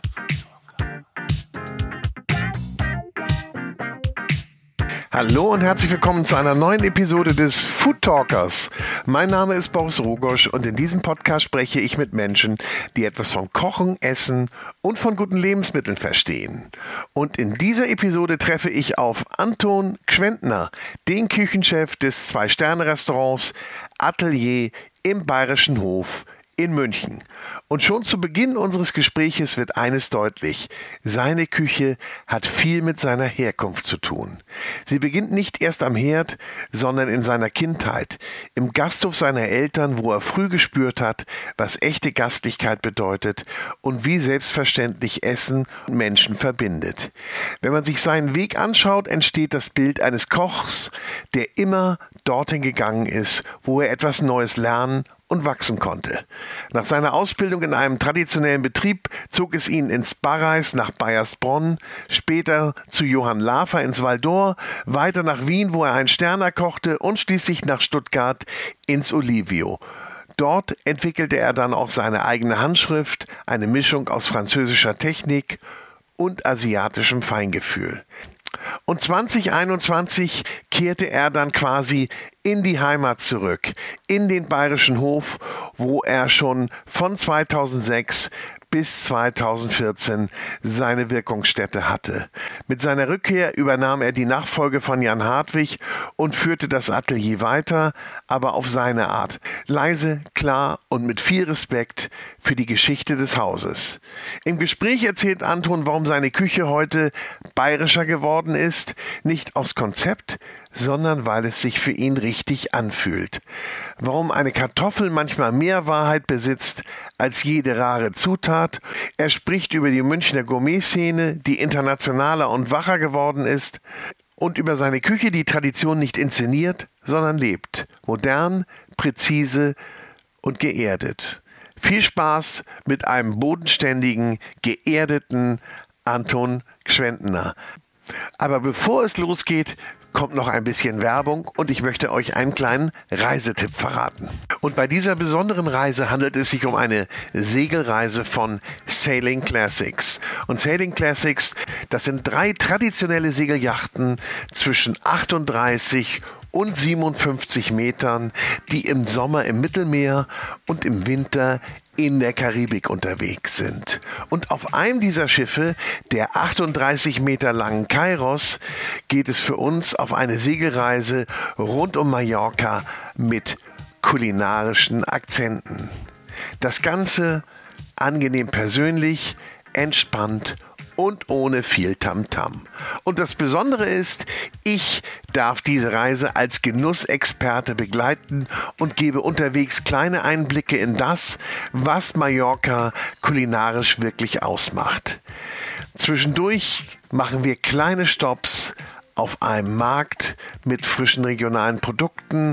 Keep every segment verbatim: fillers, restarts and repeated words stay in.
Hallo und herzlich willkommen zu einer neuen Episode des Food Talkers. Mein Name ist Boris Rogosch und in diesem Podcast spreche ich mit Menschen, die etwas von Kochen, Essen und von guten Lebensmitteln verstehen. Und in dieser Episode treffe ich auf Anton Gschwendtner, den Küchenchef des Zwei-Sterne-Restaurants Atelier im Bayerischen Hof in München. Und schon zu Beginn unseres Gespräches wird eines deutlich: Seine Küche hat viel mit seiner Herkunft zu tun. Sie beginnt nicht erst am Herd, sondern in seiner Kindheit, im Gasthof seiner Eltern, wo er früh gespürt hat, was echte Gastlichkeit bedeutet und wie selbstverständlich Essen und Menschen verbindet. Wenn man sich seinen Weg anschaut, entsteht das Bild eines Kochs, der immer dorthin gegangen ist, wo er etwas Neues lernen und wachsen konnte. Nach seiner Ausbildung in einem traditionellen Betrieb zog es ihn ins Barreis nach Baiersbronn, später zu Johann Lafer ins Val d'Or, weiter nach Wien, wo er einen Sterner kochte, und schließlich nach Stuttgart ins Olivio. Dort entwickelte er dann auch seine eigene Handschrift, eine Mischung aus französischer Technik und asiatischem Feingefühl. Und zwanzig einundzwanzig kehrte er dann quasi in die Heimat zurück, in den Bayerischen Hof, wo er schon von zweitausendsechs bis zweitausendvierzehn seine Wirkungsstätte hatte. Mit seiner Rückkehr übernahm er die Nachfolge von Jan Hartwig und führte das Atelier weiter, aber auf seine Art. Leise, klar und mit viel Respekt für die Geschichte des Hauses. Im Gespräch erzählt Anton, warum seine Küche heute bayerischer geworden ist, nicht aus Konzept, sondern weil es sich für ihn richtig anfühlt. Warum eine Kartoffel manchmal mehr Wahrheit besitzt als jede rare Zutat. Er spricht über die Münchner Gourmet-Szene, die internationaler und wacher geworden ist, und über seine Küche, die Tradition nicht inszeniert, sondern lebt. Modern, präzise und geerdet. Viel Spaß mit einem bodenständigen, geerdeten Anton Gschwendtner. Aber bevor es losgeht, kommt noch ein bisschen Werbung und ich möchte euch einen kleinen Reisetipp verraten. Und bei dieser besonderen Reise handelt es sich um eine Segelreise von Sailing Classics. Und Sailing Classics, das sind drei traditionelle Segelyachten zwischen achtunddreißig und siebenundfünfzig Metern, die im Sommer im Mittelmeer und im Winter in der Karibik unterwegs sind. Und auf einem dieser Schiffe, der achtunddreißig Meter langen Kairos, geht es für uns auf eine Segelreise rund um Mallorca mit kulinarischen Akzenten. Das Ganze angenehm persönlich, entspannt und ohne viel Tamtam. Und das Besondere ist, ich darf diese Reise als Genussexperte begleiten und gebe unterwegs kleine Einblicke in das, was Mallorca kulinarisch wirklich ausmacht. Zwischendurch machen wir kleine Stopps auf einem Markt mit frischen regionalen Produkten.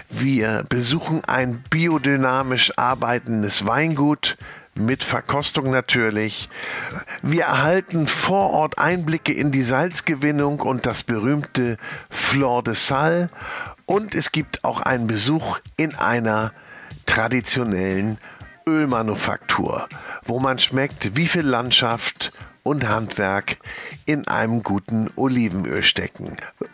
Wir besuchen ein biodynamisch arbeitendes Weingut, mit Verkostung natürlich. Wir erhalten vor Ort Einblicke in die Salzgewinnung und das berühmte Flor de Sal. Und es gibt auch einen Besuch in einer traditionellen Ölmanufaktur, wo man schmeckt, wie viel Landschaft und Handwerk in einem guten Olivenöl stecken.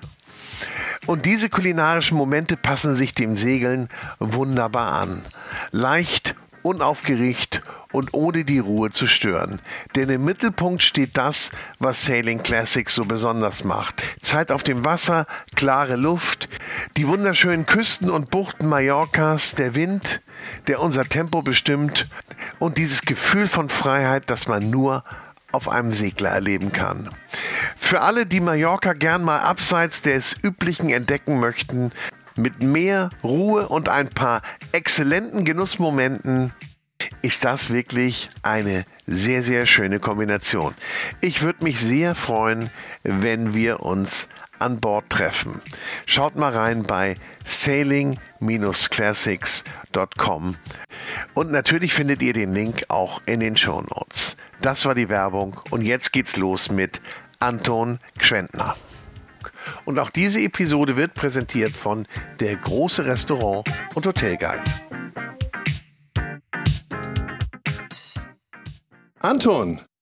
Und diese kulinarischen Momente passen sich dem Segeln wunderbar an. Leicht, unaufgeregt und ohne die Ruhe zu stören. Denn im Mittelpunkt steht das, was Sailing Classics so besonders macht. Zeit auf dem Wasser, klare Luft, die wunderschönen Küsten und Buchten Mallorcas, der Wind, der unser Tempo bestimmt, und dieses Gefühl von Freiheit, das man nur auf einem Segler erleben kann. Für alle, die Mallorca gern mal abseits des Üblichen entdecken möchten, mit mehr Ruhe und ein paar exzellenten Genussmomenten, ist das wirklich eine sehr, sehr schöne Kombination. Ich würde mich sehr freuen, wenn wir uns an Bord treffen. Schaut mal rein bei sailing classics dot com und natürlich findet ihr den Link auch in den Shownotes. Das war die Werbung und jetzt geht's los mit Anton Gschwendtner. Und auch diese Episode wird präsentiert von Der große Restaurant und Hotelguide. Anton,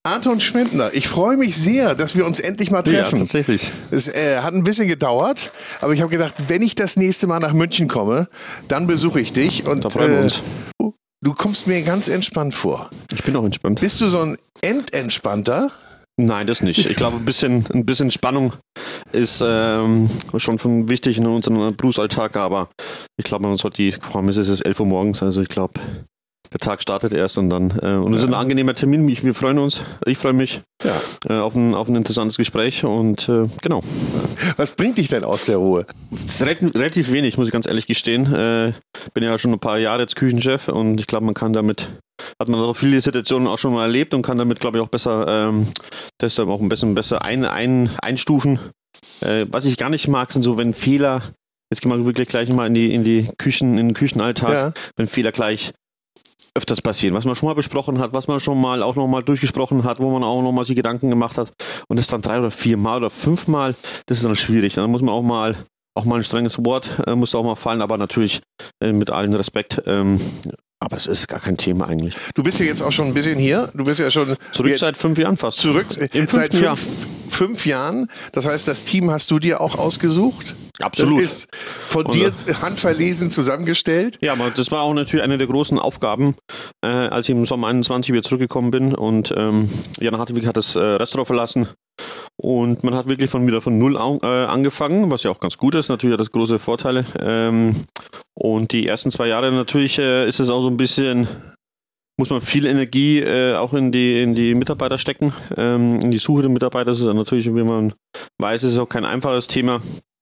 Anton Schwendner, ich freue mich sehr, dass wir uns endlich mal treffen. Ja, tatsächlich. Es äh, hat ein bisschen gedauert, aber ich habe gedacht, wenn ich das nächste Mal nach München komme, dann besuche ich dich. Und da freuen wir uns. Äh, du kommst mir ganz entspannt vor. Ich bin auch entspannt. Bist du so ein Endentspannter? Nein, das nicht. Ich glaube, ein bisschen, ein bisschen Spannung ist ähm, schon von wichtig in unserem Berufsalltag, aber ich glaube, man sollte die, vor allem ist es elf Uhr morgens, also ich glaube, der Tag startet erst und dann. Äh, und es ist ein angenehmer Termin. Wir freuen uns. Ich freue mich ja. äh, auf, ein, auf ein interessantes Gespräch. Und äh, genau. Was bringt dich denn aus der Ruhe? Das ist relativ, relativ wenig, muss ich ganz ehrlich gestehen. Äh, bin ja schon ein paar Jahre jetzt Küchenchef und ich glaube, man kann damit, hat man auch viele Situationen auch schon mal erlebt und kann damit, glaube ich, auch besser, ähm, deshalb auch ein bisschen besser ein, ein, einstufen. Äh, was ich gar nicht mag, sind so, wenn Fehler, jetzt gehen wir wirklich gleich mal in die, in die Küchen, in den Küchenalltag, ja. wenn Fehler gleich öfters passieren, was man schon mal besprochen hat, was man schon mal auch nochmal durchgesprochen hat, wo man auch nochmal sich Gedanken gemacht hat und das dann drei oder vier Mal oder fünf Mal, das ist dann schwierig. Dann muss man auch mal, auch mal ein strenges Wort, äh, muss auch mal fallen, aber natürlich äh, mit allen Respekt. Ähm, aber das ist gar kein Thema eigentlich. Du bist ja jetzt auch schon ein bisschen hier. Du bist ja schon zurück seit fünf Jahren fast. Zurück Im seit fünf, Jahr. fünf Jahren. Das heißt, das Team hast du dir auch ausgesucht? Absolut. Das ist von dir handverlesen zusammengestellt? Ja, aber das war auch natürlich eine der großen Aufgaben, äh, als ich im Sommer einundzwanzig wieder zurückgekommen bin und ähm, Jan Hartwig hat das äh, Restaurant verlassen und man hat wirklich von wieder von null au- äh, angefangen, was ja auch ganz gut ist, natürlich hat das große Vorteile ähm, und die ersten zwei Jahre natürlich äh, ist es auch so ein bisschen, muss man viel Energie äh, auch in die, in die Mitarbeiter stecken, ähm, in die Suche der Mitarbeiter. Das ist natürlich, wie man weiß, ist es auch kein einfaches Thema.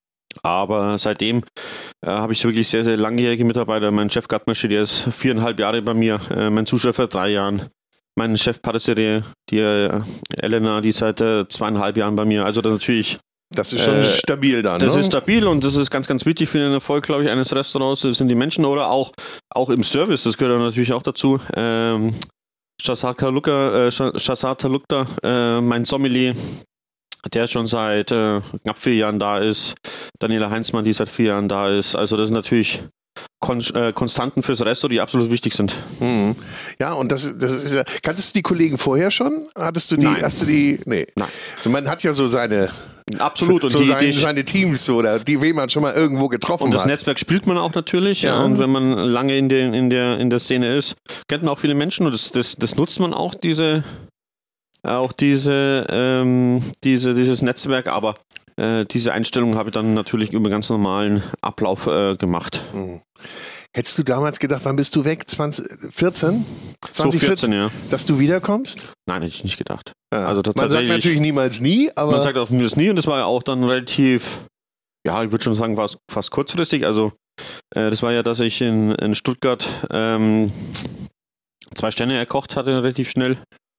Aber seitdem äh, habe ich wirklich sehr, sehr langjährige Mitarbeiter. Mein Chef Gartmaschi, der ist viereinhalb Jahre bei mir. Äh, mein Zuschef seit drei Jahren. Mein Chef Patisserie, die äh, Elena, die ist seit äh, zweieinhalb Jahren bei mir. Also das natürlich. Das ist schon äh, stabil dann. Das ne? ist stabil und das ist ganz, ganz wichtig für den Erfolg, glaube ich, eines Restaurants. Das sind die Menschen oder auch, auch im Service. Das gehört natürlich auch dazu. Ähm, Shazad Talukta, äh, Shazad Talukta, äh, mein Sommelier, der schon seit äh, knapp vier Jahren da ist. Daniela Heinzmann, die seit vier Jahren da ist. Also das sind natürlich Kon- äh, Konstanten fürs Restaurant, die absolut wichtig sind. Mhm. Ja, und das, das ist ja. Kanntest du die Kollegen vorher schon? Hattest du die? Nein. Hast du die? Nee. Nein. Also man hat ja so seine. Absolut. So, Und so die, sein, die, seine Teams oder die, wen man schon mal irgendwo getroffen und das hat. Netzwerk spielt man auch natürlich. Ja. Und wenn man lange in der, in der, in der Szene ist, kennt man auch viele Menschen und das, das, das nutzt man auch, diese, auch diese, ähm, diese, dieses Netzwerk. Aber äh, diese Einstellung habe ich dann natürlich über ganz normalen Ablauf äh, gemacht. Mhm. Hättest du damals gedacht, wann bist du weg? zwanzig vierzehn? zwanzig vierzehn, ja. Dass du wiederkommst? Nein, hätte ich nicht gedacht. Ja. Also man sagt natürlich niemals nie, aber. Man sagt auch niemals nie und das war ja auch dann relativ, ja, ich würde schon sagen, fast, fast kurzfristig. Also, äh, das war ja, dass ich in, in Stuttgart ähm, zwei Sterne erkocht hatte, relativ schnell.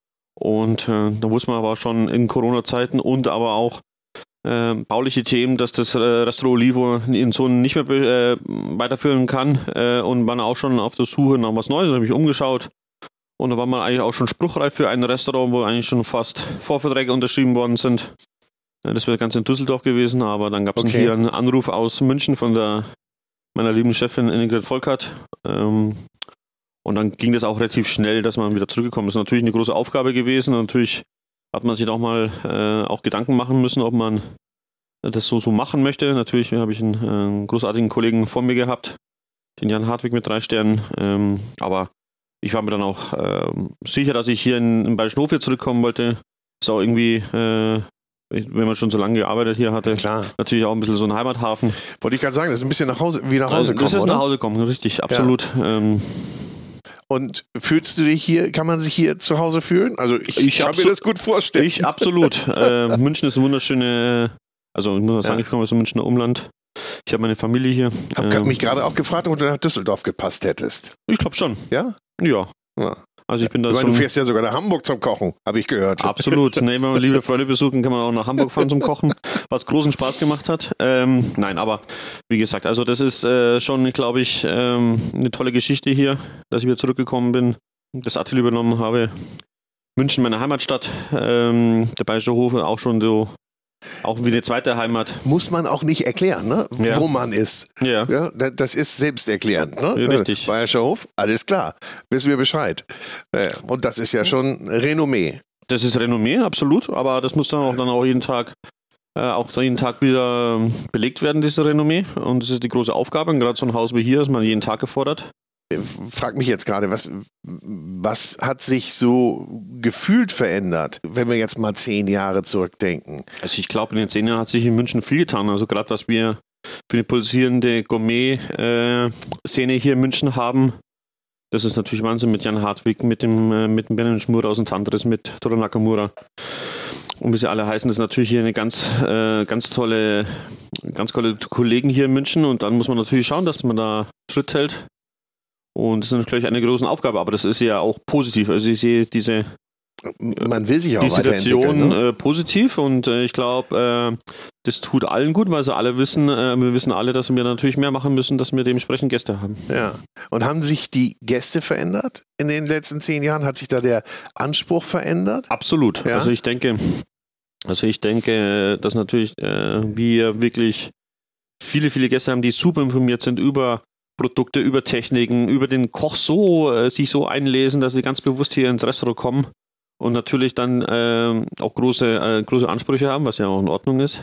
Und äh, da wusste man aber schon in Corona-Zeiten und aber auch äh, bauliche Themen, dass das äh, Restaurant Olivo in so nicht mehr äh, weiterführen kann äh, und man auch schon auf der Suche nach was Neues, da habe ich umgeschaut und da war man eigentlich auch schon spruchreif für ein Restaurant, wo eigentlich schon fast Vorverträge unterschrieben worden sind. Äh, das wäre ganz in Düsseldorf gewesen, aber dann gab es Okay. hier einen Anruf aus München von der meiner lieben Chefin Ingrid Volkert. Ähm, und dann ging das auch relativ schnell, dass man wieder zurückgekommen ist. Natürlich eine große Aufgabe gewesen. Natürlich hat man sich auch mal äh, auch Gedanken machen müssen, ob man das so, so machen möchte. Natürlich habe ich einen, äh, einen großartigen Kollegen vor mir gehabt, den Jan Hartwig mit drei Sternen. Ähm, aber ich war mir dann auch äh, sicher, dass ich hier in, in Bayerischen Hof jetzt zurückkommen wollte. Ist auch irgendwie, äh, wenn man schon so lange gearbeitet hier hatte, Klar. natürlich auch ein bisschen so ein Heimathafen. Wollte ich gerade sagen, das ist ein bisschen nach Hause, wie nach Hause Also, kommen, das ist oder? nach Hause kommen, richtig, absolut. Ja. Ähm, Und fühlst du dich hier, kann man sich hier zu Hause fühlen? Also ich, Ich kann mir absolut- das gut vorstellen. Ich absolut. äh, München ist eine wunderschöne, also ich muss sagen, Ja. ich komme aus dem Münchner Umland. Ich habe meine Familie hier. Ich habe Ähm, mich gerade auch gefragt, ob du nach Düsseldorf gepasst hättest. ich glaube schon. Ja? Ja. Ja. Also ich bin da Ich meine, so du ein- fährst ja sogar nach Hamburg zum Kochen, habe ich gehört. Absolut. Nee, wenn man liebe Freunde besuchen, kann man auch nach Hamburg fahren zum Kochen, was großen Spaß gemacht hat. Ähm, nein, aber wie gesagt, also das ist äh, schon, glaube ich, ähm, eine tolle Geschichte hier, dass ich wieder zurückgekommen bin, das Atelier übernommen habe. München, meine Heimatstadt, ähm, der Bayerische Hof auch schon so, auch wie eine zweite Heimat. Muss man auch nicht erklären, ne? Ja. Wo man ist. Ja. Ja, da- das ist selbsterklärend. Ne? Ja, richtig. Bayerischer Hof, alles klar, wissen wir Bescheid. Äh, Und das ist ja schon Renommee. Das ist Renommee, absolut, aber das muss dann auch dann auch jeden Tag äh, auch jeden Tag wieder belegt werden, diese Renommee. Und das ist die große Aufgabe. Und gerade so ein Haus wie hier ist man jeden Tag gefordert. Frag mich jetzt gerade, was, was hat sich so gefühlt verändert, wenn wir jetzt mal zehn Jahre zurückdenken? Also ich glaube, in den zehn Jahren hat sich in München viel getan. Also gerade was wir für eine pulsierende Gourmet-Szene hier in München haben, das ist natürlich Wahnsinn mit Jan Hartwig, mit dem, mit dem Benjamin Schmura aus dem Tantris, mit Toru Nakamura. Und wie sie alle heißen, das ist natürlich hier eine ganz, äh, ganz tolle, ganz tolle Kollegen hier in München. Und dann muss man natürlich schauen, dass man da Schritt hält. Und das ist natürlich eine große Aufgabe, aber das ist ja auch positiv. Also ich sehe diese, man will sich auch die Situation ne? äh, positiv und äh, ich glaube, äh, das tut allen gut, weil sie alle wissen, äh, wir wissen alle, dass wir natürlich mehr machen müssen, dass wir dementsprechend Gäste haben. Ja. Und haben sich die Gäste verändert in den letzten zehn Jahren? Hat sich da der Anspruch verändert? Absolut. Ja? Also ich denke, also ich denke, dass natürlich äh, wir wirklich viele, viele Gäste haben, die super informiert sind über Produkte, über Techniken, über den Koch so, äh, sich so einlesen, dass sie ganz bewusst hier ins Restaurant kommen und natürlich dann äh, auch große, äh, große Ansprüche haben, was ja auch in Ordnung ist.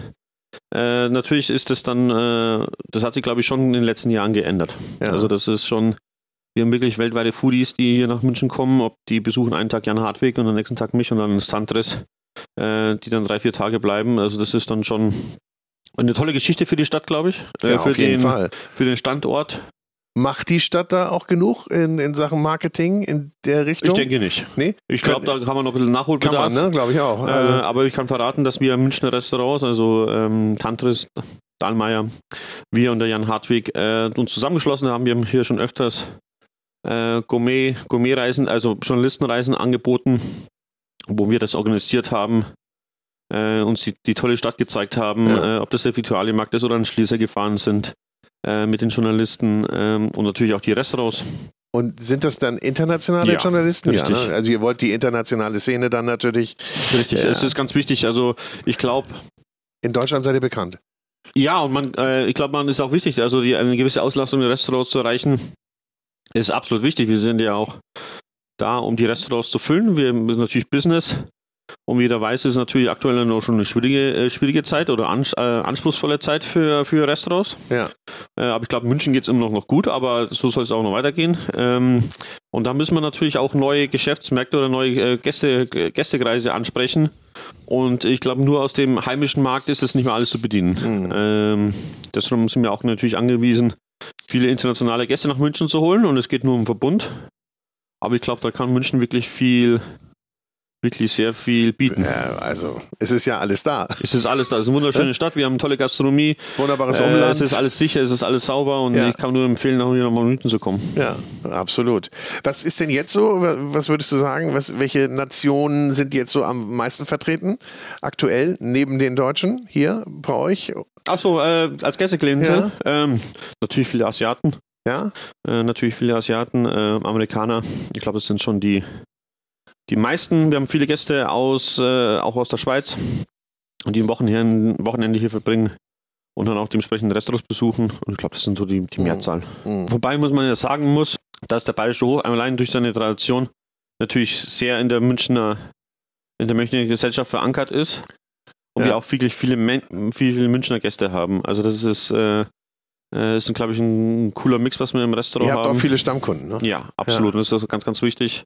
Äh, natürlich ist das dann, äh, das hat sich glaube ich schon in den letzten Jahren geändert. Ja. Also das ist schon, wir haben wirklich weltweite Foodies, die hier nach München kommen, ob die besuchen einen Tag Jan Hartwig und am nächsten Tag mich und dann das Tantris, äh, die dann drei, vier Tage bleiben. Also das ist dann schon eine tolle Geschichte für die Stadt, glaube ich. Äh, ja, für auf jeden den, Fall. Für den Standort. Macht die Stadt da auch genug in, in Sachen Marketing in der Richtung? Ich denke nicht. Nee? Ich glaube, da kann man noch ein bisschen Nachholbedarf. Kann man, ne? Glaube ich auch. Also. Äh, aber ich kann verraten, dass wir Münchner Restaurants, also ähm, Tantris, Dahlmeier, wir und der Jan Hartwig äh, uns zusammengeschlossen haben. Wir haben hier schon öfters äh, Gourmet, Gourmet-Reisen, also Journalistenreisen angeboten, wo wir das organisiert haben, äh, uns die, die tolle Stadt gezeigt haben, ja. äh, ob das der Viktualienmarkt ist oder ein Schließer gefahren sind. Mit den Journalisten ähm, und natürlich auch die Restaurants. Und sind das dann internationale ja, Journalisten? Richtig. Ja, ne? Also ihr wollt die internationale Szene dann natürlich... Richtig, äh, es ist ganz wichtig. Also ich glaube... In Deutschland seid ihr bekannt. Ja, und man, äh, ich glaube, man ist auch wichtig, also die, eine gewisse Auslastung der Restaurants zu erreichen, ist absolut wichtig. Wir sind ja auch da, um die Restaurants zu füllen. Wir sind natürlich Business. Und wie jeder weiß, ist es natürlich aktuell noch schon eine schwierige, äh, schwierige Zeit oder ans, äh, anspruchsvolle Zeit für, für Restaurants. Ja. Äh, aber ich glaube, in München geht es immer noch, noch gut, aber so soll es auch noch weitergehen. Ähm, und da müssen wir natürlich auch neue Geschäftsmärkte oder neue äh, Gäste, Gästekreise ansprechen. Und ich glaube, nur aus dem heimischen Markt ist es nicht mehr alles zu bedienen. Mhm. Ähm, deshalb sind wir auch natürlich angewiesen, viele internationale Gäste nach München zu holen. Und es geht nur um Verbund. Aber ich glaube, da kann München wirklich viel... wirklich sehr viel bieten. Ja, also es ist ja alles da. Es ist alles da. Es ist eine wunderschöne ja? Stadt. Wir haben tolle Gastronomie. Wunderbares äh, Umland. Es ist alles sicher, es ist alles sauber und ja. ich kann nur empfehlen, nach hier nochmal München zu kommen. Ja, absolut. Was ist denn jetzt so? Was würdest du sagen? Was, welche Nationen sind jetzt so am meisten vertreten aktuell neben den Deutschen hier bei euch? Achso, äh, als Gästeklientel? Ja. Ähm, natürlich viele Asiaten. Ja. Äh, natürlich viele Asiaten, äh, Amerikaner. Ich glaube, das sind schon die Die meisten, wir haben viele Gäste aus, äh, auch aus der Schweiz, die ein Wochenende, Wochenende hier verbringen und dann auch dementsprechend Restaurants besuchen. Und ich glaube, das sind so die, die Mehrzahl. Mhm. Wobei muss man ja sagen muss, dass der Bayerische Hof allein durch seine Tradition natürlich sehr in der Münchner, in der Münchner Gesellschaft verankert ist und ja. wir auch wirklich viele, viele, viele Münchner Gäste haben. Also das ist, äh, das ist glaube ich, ein cooler Mix, was wir im Restaurant haben. Ihr habt auch viele Stammkunden, ne? Ja, absolut. Ja. Und das ist ganz, ganz wichtig,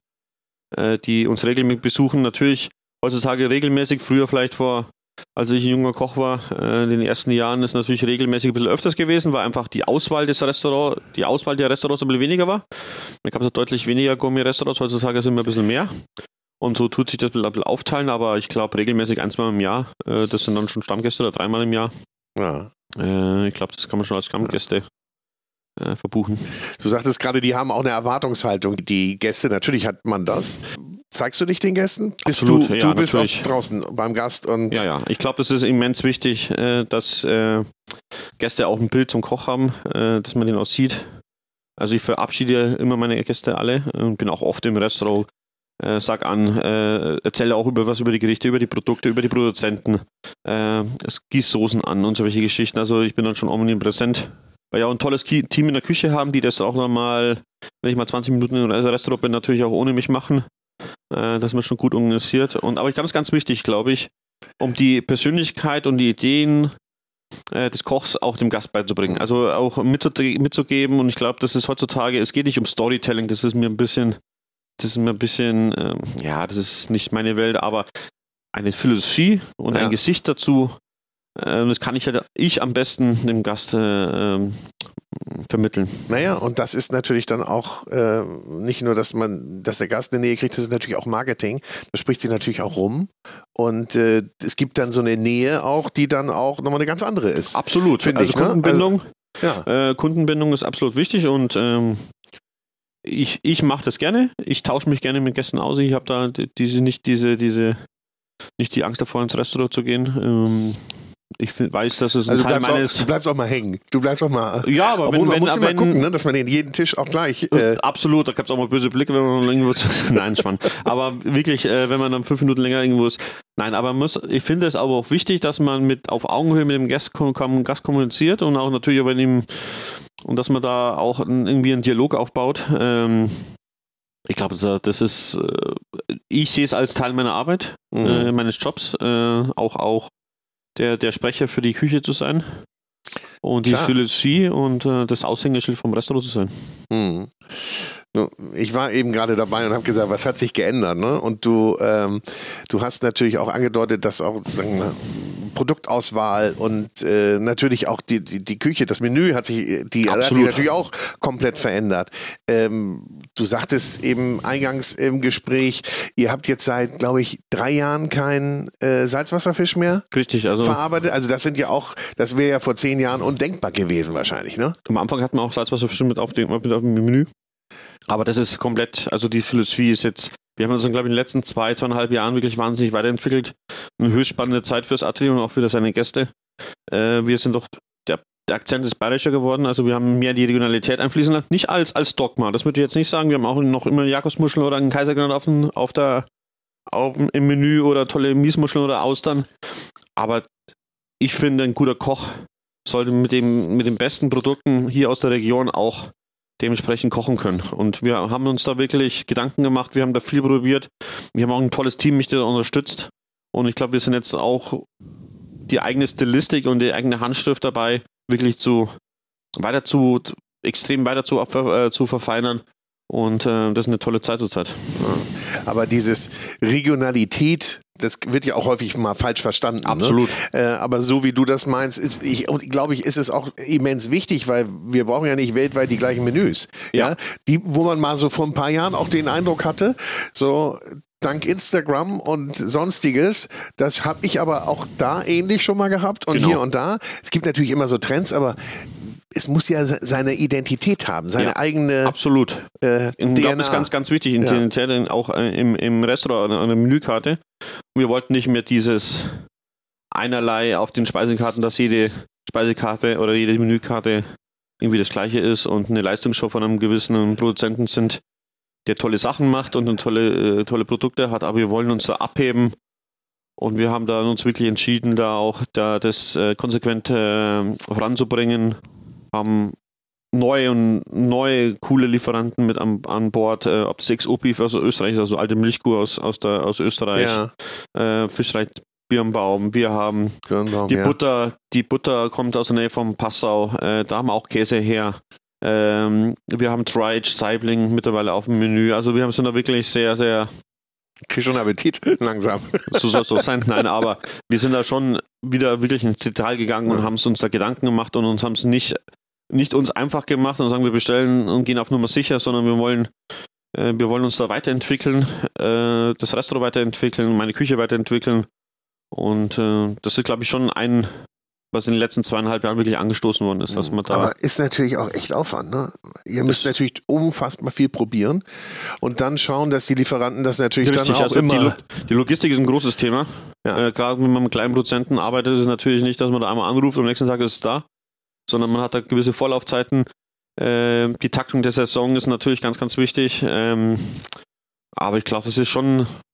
die uns regelmäßig besuchen. Natürlich heutzutage regelmäßig, früher vielleicht vor, als ich ein junger Koch war, in den ersten Jahren ist natürlich regelmäßig ein bisschen öfters gewesen, weil einfach die Auswahl des Restaurants, die Auswahl der Restaurants ein bisschen weniger war. Da gab es deutlich weniger Gourmet-Restaurants, heutzutage sind wir ein bisschen mehr. Und so tut sich das ein bisschen aufteilen, aber ich glaube regelmäßig ein, zwei Mal im Jahr, das sind dann schon Stammgäste oder dreimal im Jahr. Ja. Ich glaube, das kann man schon als Stammgäste Äh, verbuchen. Du sagtest gerade, die haben auch eine Erwartungshaltung. Die Gäste, natürlich hat man das. Zeigst du dich den Gästen? Bist Absolut, du, ja, du bist natürlich. auch draußen beim Gast. Und ja, ja. Ich glaube, das ist immens wichtig, äh, dass äh, Gäste auch ein Bild zum Koch haben, äh, dass man den auch sieht. Also ich verabschiede immer meine Gäste alle und bin auch oft im Restaurant. Äh, sag an, äh, erzähle auch über was über die Gerichte, über die Produkte, über die Produzenten. Äh, es gießt Soßen an und solche Geschichten. Also ich bin dann schon omnipräsent. Weil wir auch ein tolles Team in der Küche haben, die das auch nochmal, wenn ich mal zwanzig Minuten im Restaurant bin, natürlich auch ohne mich machen. äh, dass man schon gut organisiert. Und, aber ich glaube, es ist ganz wichtig, glaube ich, um die Persönlichkeit und die Ideen äh, des Kochs auch dem Gast beizubringen. Also auch mitzu- mitzugeben. Und ich glaube, das ist heutzutage, es geht nicht um Storytelling, das ist mir ein bisschen, das ist mir ein bisschen, ähm, ja, das ist nicht meine Welt, aber eine Philosophie und Ja. ein Gesicht dazu, äh, das kann ich ja ich am besten dem Gast äh, ähm, vermitteln. Naja, und das ist natürlich dann auch äh, nicht nur, dass man, dass der Gast eine Nähe kriegt, das ist natürlich auch Marketing. Da spricht sie natürlich auch rum. Und äh, es gibt dann so eine Nähe auch, die dann auch nochmal eine ganz andere ist. Absolut. Finde Also ich, ne? Kundenbindung, Also, ja. äh, Kundenbindung ist absolut wichtig und ähm, ich, ich mache das gerne. Ich tausche mich gerne mit Gästen aus. Ich habe da diese nicht diese diese nicht die Angst davor, ins Restaurant zu gehen. Ähm, ich find, weiß, dass es ein Also du Teil bleibst, meines... auch, du bleibst auch mal hängen. Du bleibst auch mal... Ja, aber obwohl, wenn... man wenn, muss immer wenn gucken, ne, dass man den jeden Tisch auch gleich... Äh, absolut, da gab es auch mal böse Blicke, wenn man irgendwo... Nein, Schmarrn. Aber wirklich, äh, wenn man dann fünf Minuten länger irgendwo ist... Nein, aber man muss, ich finde es aber auch wichtig, dass man mit auf Augenhöhe mit dem Gast, Gast kommuniziert und auch natürlich über ihm... Und dass man da auch ein, irgendwie einen Dialog aufbaut. Ähm, ich glaube, das ist... Äh, ich sehe es als Teil meiner Arbeit, mhm. äh, meines Jobs, äh, auch auch der, der Sprecher für die Küche zu sein und die Klar. Philosophie und äh, das Aushängeschild vom Restaurant zu sein. Mhm. Ich war eben gerade dabei und habe gesagt, was hat sich geändert? Ne? Und du, ähm, du hast natürlich auch angedeutet, dass auch sagen wir, Produktauswahl und äh, natürlich auch die, die, die Küche, das Menü hat sich, die hat sich natürlich auch komplett verändert. Ähm, du sagtest eben eingangs im Gespräch, ihr habt jetzt seit, glaube ich, drei Jahren keinen äh, Salzwasserfisch mehr Richtig, also verarbeitet. Also das sind ja auch, das wäre ja vor zehn Jahren undenkbar gewesen wahrscheinlich, ne? am Anfang hatten wir auch Salzwasserfisch mit auf dem, mit auf dem Menü. Aber das ist komplett, also die Philosophie ist jetzt, wir haben uns, glaube ich, in den letzten zwei, zweieinhalb Jahren wirklich wahnsinnig weiterentwickelt. Eine höchst spannende Zeit fürs Atelier und auch für seine Gäste. Äh, wir sind doch, der, der Akzent ist bayerischer geworden, also wir haben mehr die Regionalität einfließen lassen. Nicht als, als Dogma, das würde ich jetzt nicht sagen. Wir haben auch noch immer Jakobsmuscheln oder einen Kaisergranat auf, den, auf der, auf, im Menü oder tolle Miesmuscheln oder Austern. Aber ich finde, ein guter Koch sollte mit, dem, mit den besten Produkten hier aus der Region auch dementsprechend kochen können. Und wir haben uns da wirklich Gedanken gemacht, wir haben da viel probiert. Wir haben auch ein tolles Team, mich da unterstützt. Und ich glaube, wir sind jetzt auch die eigene Stilistik und die eigene Handschrift dabei, wirklich zu weiter zu, extrem weiter zu, äh, zu verfeinern. Und äh, das ist eine tolle Zeit zurzeit. Ja. Aber dieses Regionalität, das wird ja auch häufig mal falsch verstanden. Absolut. Ne? Äh, aber so wie du das meinst, ist, ich, glaube ich, ist es auch immens wichtig, weil wir brauchen ja nicht weltweit die gleichen Menüs. Ja. ja? Die, wo man mal so vor ein paar Jahren auch den Eindruck hatte, so dank Instagram und sonstiges, das habe ich aber auch da ähnlich schon mal gehabt und genau. Hier und da. Es gibt natürlich immer so Trends, aber es muss ja seine Identität haben, seine ja, eigene absolut. Äh, ich glaube, das ist ganz, ganz wichtig, Identität ja. auch im, im Restaurant an der Menükarte. Wir wollten nicht mehr dieses einerlei auf den Speisekarten, dass jede Speisekarte oder jede Menükarte irgendwie das gleiche ist und eine Leistungsshow von einem gewissen Produzenten sind, der tolle Sachen macht und tolle, äh, tolle Produkte hat, aber wir wollen uns da abheben und wir haben da uns wirklich entschieden, da auch da das äh, konsequent äh, voranzubringen, haben neue und neue coole Lieferanten mit an, an Bord, äh, ob das X O Beef aus Österreich, also alte Milchkuh aus, aus, der, aus Österreich, ja. äh, Fischreich Birnbaum, wir haben Birnbaum, die ja. Butter, die Butter kommt aus der Nähe von Passau, äh, da haben wir auch Käse her. Ähm, wir haben Triage, Saibling mittlerweile auf dem Menü, also wir haben sind da wirklich sehr, sehr krieg schon Appetit, langsam. So soll es doch sein, nein, aber wir sind da schon wieder wirklich ins Detail gegangen ja. und haben uns da Gedanken gemacht und uns haben es nicht nicht uns einfach gemacht und sagen, wir bestellen und gehen auf Nummer sicher, sondern wir wollen, äh, wir wollen uns da weiterentwickeln, äh, das Restaurant weiterentwickeln, meine Küche weiterentwickeln und äh, das ist, glaube ich, schon ein, was in den letzten zweieinhalb Jahren wirklich angestoßen worden ist, dass man da... Aber ist natürlich auch echt Aufwand, ne? Ihr müsst natürlich unfassbar viel probieren und dann schauen, dass die Lieferanten das natürlich richtig, dann auch also immer... Die, Lo- die Logistik ist ein großes Thema. Ja. Äh, gerade wenn man mit kleinen Produzenten arbeitet, ist es natürlich nicht, dass man da einmal anruft und am nächsten Tag ist es da, sondern man hat da gewisse Vorlaufzeiten. Äh, die Taktung der Saison ist natürlich ganz, ganz wichtig. Ähm, aber ich glaube, das ist schon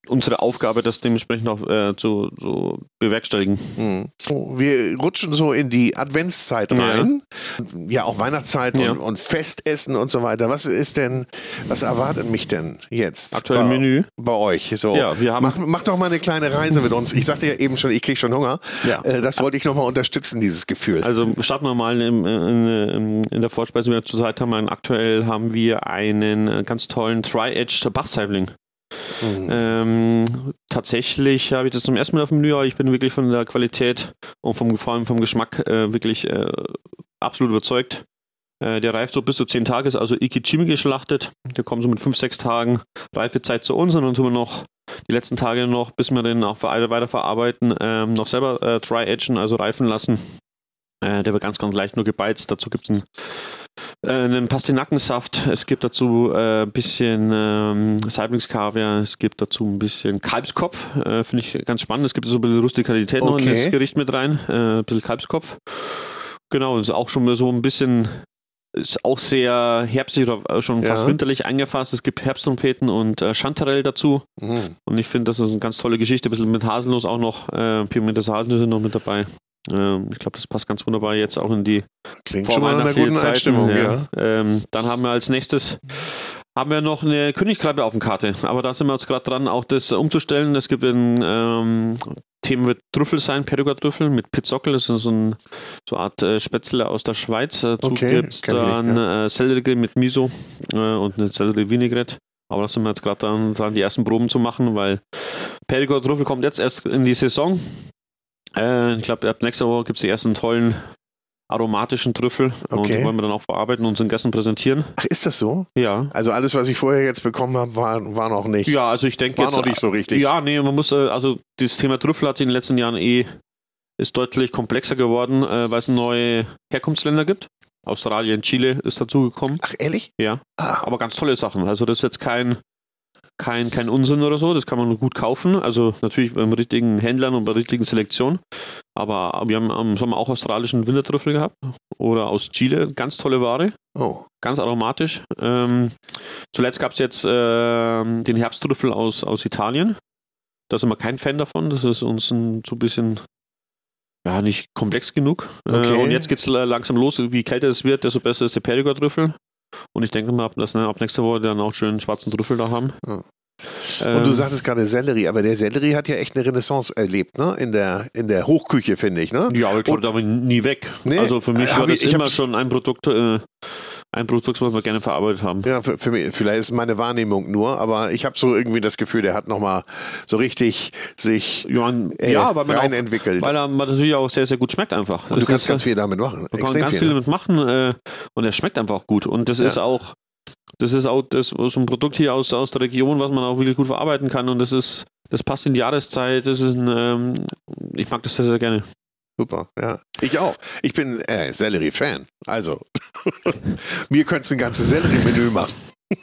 unsere Aufgabe, das dementsprechend auch äh, zu, zu bewerkstelligen. Mhm. Wir rutschen so in die Adventszeit rein. Ja, ja auch Weihnachtszeit ja. und, und Festessen und so weiter. Was ist denn, was erwartet mich denn jetzt? Aktuell Menü. Bei euch. So. Ja, wir haben mach, mach doch mal eine kleine Reise mit uns. Ich sagte ja eben schon, ich kriege schon Hunger. Ja. Äh, das wollte ich nochmal unterstützen, dieses Gefühl. Also starten wir mal in, in, in der Vorspeise, die wir zurzeit haben. Aktuell haben wir einen ganz tollen Tri-Edge Bachsaibling. Mhm. Ähm, tatsächlich habe ich das zum ersten Mal auf dem Menü, aber ich bin wirklich von der Qualität und vom, vor allem vom Geschmack äh, wirklich äh, absolut überzeugt. Äh, der reift so bis zu zehn Tage, ist also Ikichimi geschlachtet. Der kommt so mit fünf, sechs Tagen Reifezeit zu uns und dann tun wir noch die letzten Tage noch, bis wir den auch weiter verarbeiten, äh, noch selber äh, dry-edgen, also reifen lassen. Äh, der wird ganz, ganz leicht nur gebeizt. Dazu gibt es einen einen Pastinackensaft, es gibt dazu ein äh, bisschen ähm, Saiblingskaviar, es gibt dazu ein bisschen Kalbskopf, äh, finde ich ganz spannend, es gibt so ein bisschen Rustikalität okay. noch in das Gericht mit rein, äh, ein bisschen Kalbskopf. Genau, ist auch schon so ein bisschen, ist auch sehr herbstlich oder schon fast ja. winterlich eingefasst, es gibt Herbsttrompeten und äh, Chanterelle dazu mhm. und ich finde, das ist eine ganz tolle Geschichte, ein bisschen mit Haselnuss auch noch, äh, pimentierte Haselnüsse noch mit dabei. Ich glaube, das passt ganz wunderbar jetzt auch in die Klingt schon mal in einer guten Einstimmung, ja. ja. Ähm, dann haben wir als nächstes haben wir noch eine Königkrabbe auf der Karte, aber da sind wir jetzt gerade dran, auch das umzustellen. Es gibt ein ähm, Thema mit Trüffel sein, Perugord-Trüffel mit Pizzockel, das ist so, ein, so eine Art äh, Spätzle aus der Schweiz. Dazu okay, gibt es dann ja. äh, Sellerie mit Miso äh, und eine Sellerie-Vinaigrette. Aber da sind wir jetzt gerade dran, dran, die ersten Proben zu machen, weil Perugord-Trüffel kommt jetzt erst in die Saison. Äh, ich glaube, ab nächster Woche gibt es die ersten tollen aromatischen Trüffel okay. und die wollen wir dann auch verarbeiten und unseren Gästen präsentieren. Ach, ist das so? Ja. Also alles, was ich vorher jetzt bekommen habe, war, war noch nicht. Ja, also ich denke war jetzt noch nicht so richtig. Ja, nee, man muss, also das Thema Trüffel hat sich in den letzten Jahren eh, ist deutlich komplexer geworden, äh, weil es neue Herkunftsländer gibt. Australien, Chile ist dazugekommen. Ach, ehrlich? Ja. Ah. Aber ganz tolle Sachen. Also das ist jetzt kein Kein, kein Unsinn oder so, das kann man gut kaufen, also natürlich beim richtigen Händlern und bei der richtigen Selektion, aber wir haben am Sommer auch australischen Wintertrüffel gehabt oder aus Chile, ganz tolle Ware, oh. ganz aromatisch. Ähm, zuletzt gab es jetzt äh, den Herbsttrüffel aus, aus Italien, da sind wir kein Fan davon, das ist uns ein, so ein bisschen ja, nicht komplex genug. Okay. Äh, und jetzt geht es langsam los, wie kälter es wird, desto besser ist der Perugord-Trüffel. Und ich denke mal, dass wir ab nächster Woche dann auch schön schwarzen Trüffel da haben. Ja. Und ähm, du sagtest gerade Sellerie, aber der Sellerie hat ja echt eine Renaissance erlebt, ne? In der, in der Hochküche, finde ich, ne? Ja, aber ich glaube, da war nie weg. Nee, also für mich war das ich, ich immer schon ein Produkt, äh, ein Produkt, was wir gerne verarbeitet haben. Ja, für, für mich, vielleicht ist meine Wahrnehmung nur, aber ich habe so irgendwie das Gefühl, der hat nochmal so richtig sich ja, äh, ja, weil man rein auch, entwickelt. Weil er natürlich auch sehr, sehr gut schmeckt einfach. Und du kannst ganz viel damit machen. Du kannst ganz viel damit machen äh, und er schmeckt einfach auch gut. Und das ja. ist auch Das ist auch das, so ein Produkt hier aus, aus der Region, was man auch wirklich gut verarbeiten kann. Und das ist, das passt in die Jahreszeit. Das ist ein, ähm, ich mag das sehr, sehr gerne. Super, ja. Ich auch. Ich bin äh, Sellerie-Fan. Also, mir könntest du ein ganzes Sellerie-Menü machen.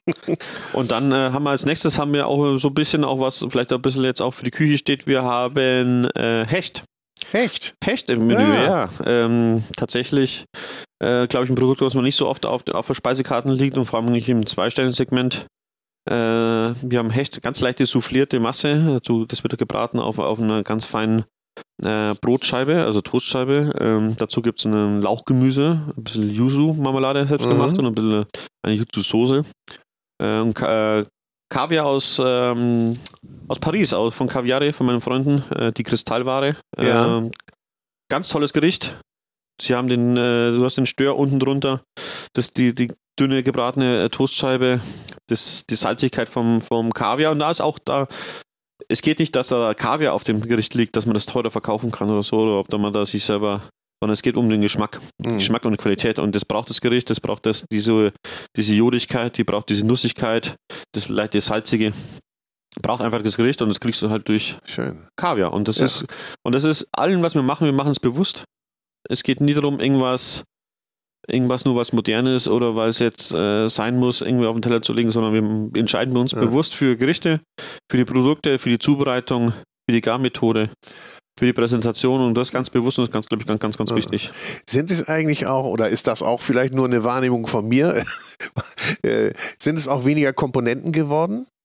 Und dann äh, haben wir als nächstes haben wir auch so ein bisschen auch was, vielleicht auch ein bisschen jetzt auch für die Küche steht. Wir haben äh, Hecht. Hecht? Hecht im Menü, ja. ja. Ähm, tatsächlich, äh, glaube ich, ein Produkt, was man nicht so oft auf, auf der Speisekarten liegt und vor allem nicht im Zwei-Sterne-Segment. Äh, wir haben Hecht, ganz leichte soufflierte Masse. Dazu, das wird gebraten auf, auf einer ganz feinen äh, Brotscheibe, also Toastscheibe. Ähm, dazu gibt es ein Lauchgemüse, ein bisschen Yuzu-Marmelade selbst mhm. gemacht und ein bisschen eine Yuzu-Soße. Äh, und, äh, Kaviar aus, ähm, aus Paris, aus, von Caviare, von meinen Freunden, äh, die Kristallware. Ja. Äh, ganz tolles Gericht. Sie haben den, äh, du hast den Stör unten drunter, das, die, die dünne gebratene äh, Toastscheibe, das, die Salzigkeit vom, vom Kaviar. Und da ist auch da, es geht nicht, dass da Kaviar auf dem Gericht liegt, dass man das teurer verkaufen kann oder so, oder ob da man da sich selber, sondern es geht um den Geschmack, mhm. Geschmack und Qualität. Und das braucht das Gericht, das braucht das, diese, diese Jodigkeit, die braucht diese Nussigkeit, das leichte Salzige. Braucht einfach das Gericht und das kriegst du halt durch Schön. Kaviar. Und das ja. ist, und das ist allen, was wir machen, wir machen es bewusst. Es geht nie darum, irgendwas, irgendwas nur was Modernes oder weil es jetzt äh, sein muss, irgendwie auf den Teller zu legen, sondern wir entscheiden uns ja. bewusst für Gerichte, für die Produkte, für die Zubereitung, für die Garmethode, für die Präsentation und das ganz bewusst und das ist, ganz, glaube ich, ganz, ganz, ganz ja. wichtig. Sind es eigentlich auch, oder ist das auch vielleicht nur eine Wahrnehmung von mir, sind es auch weniger Komponenten geworden?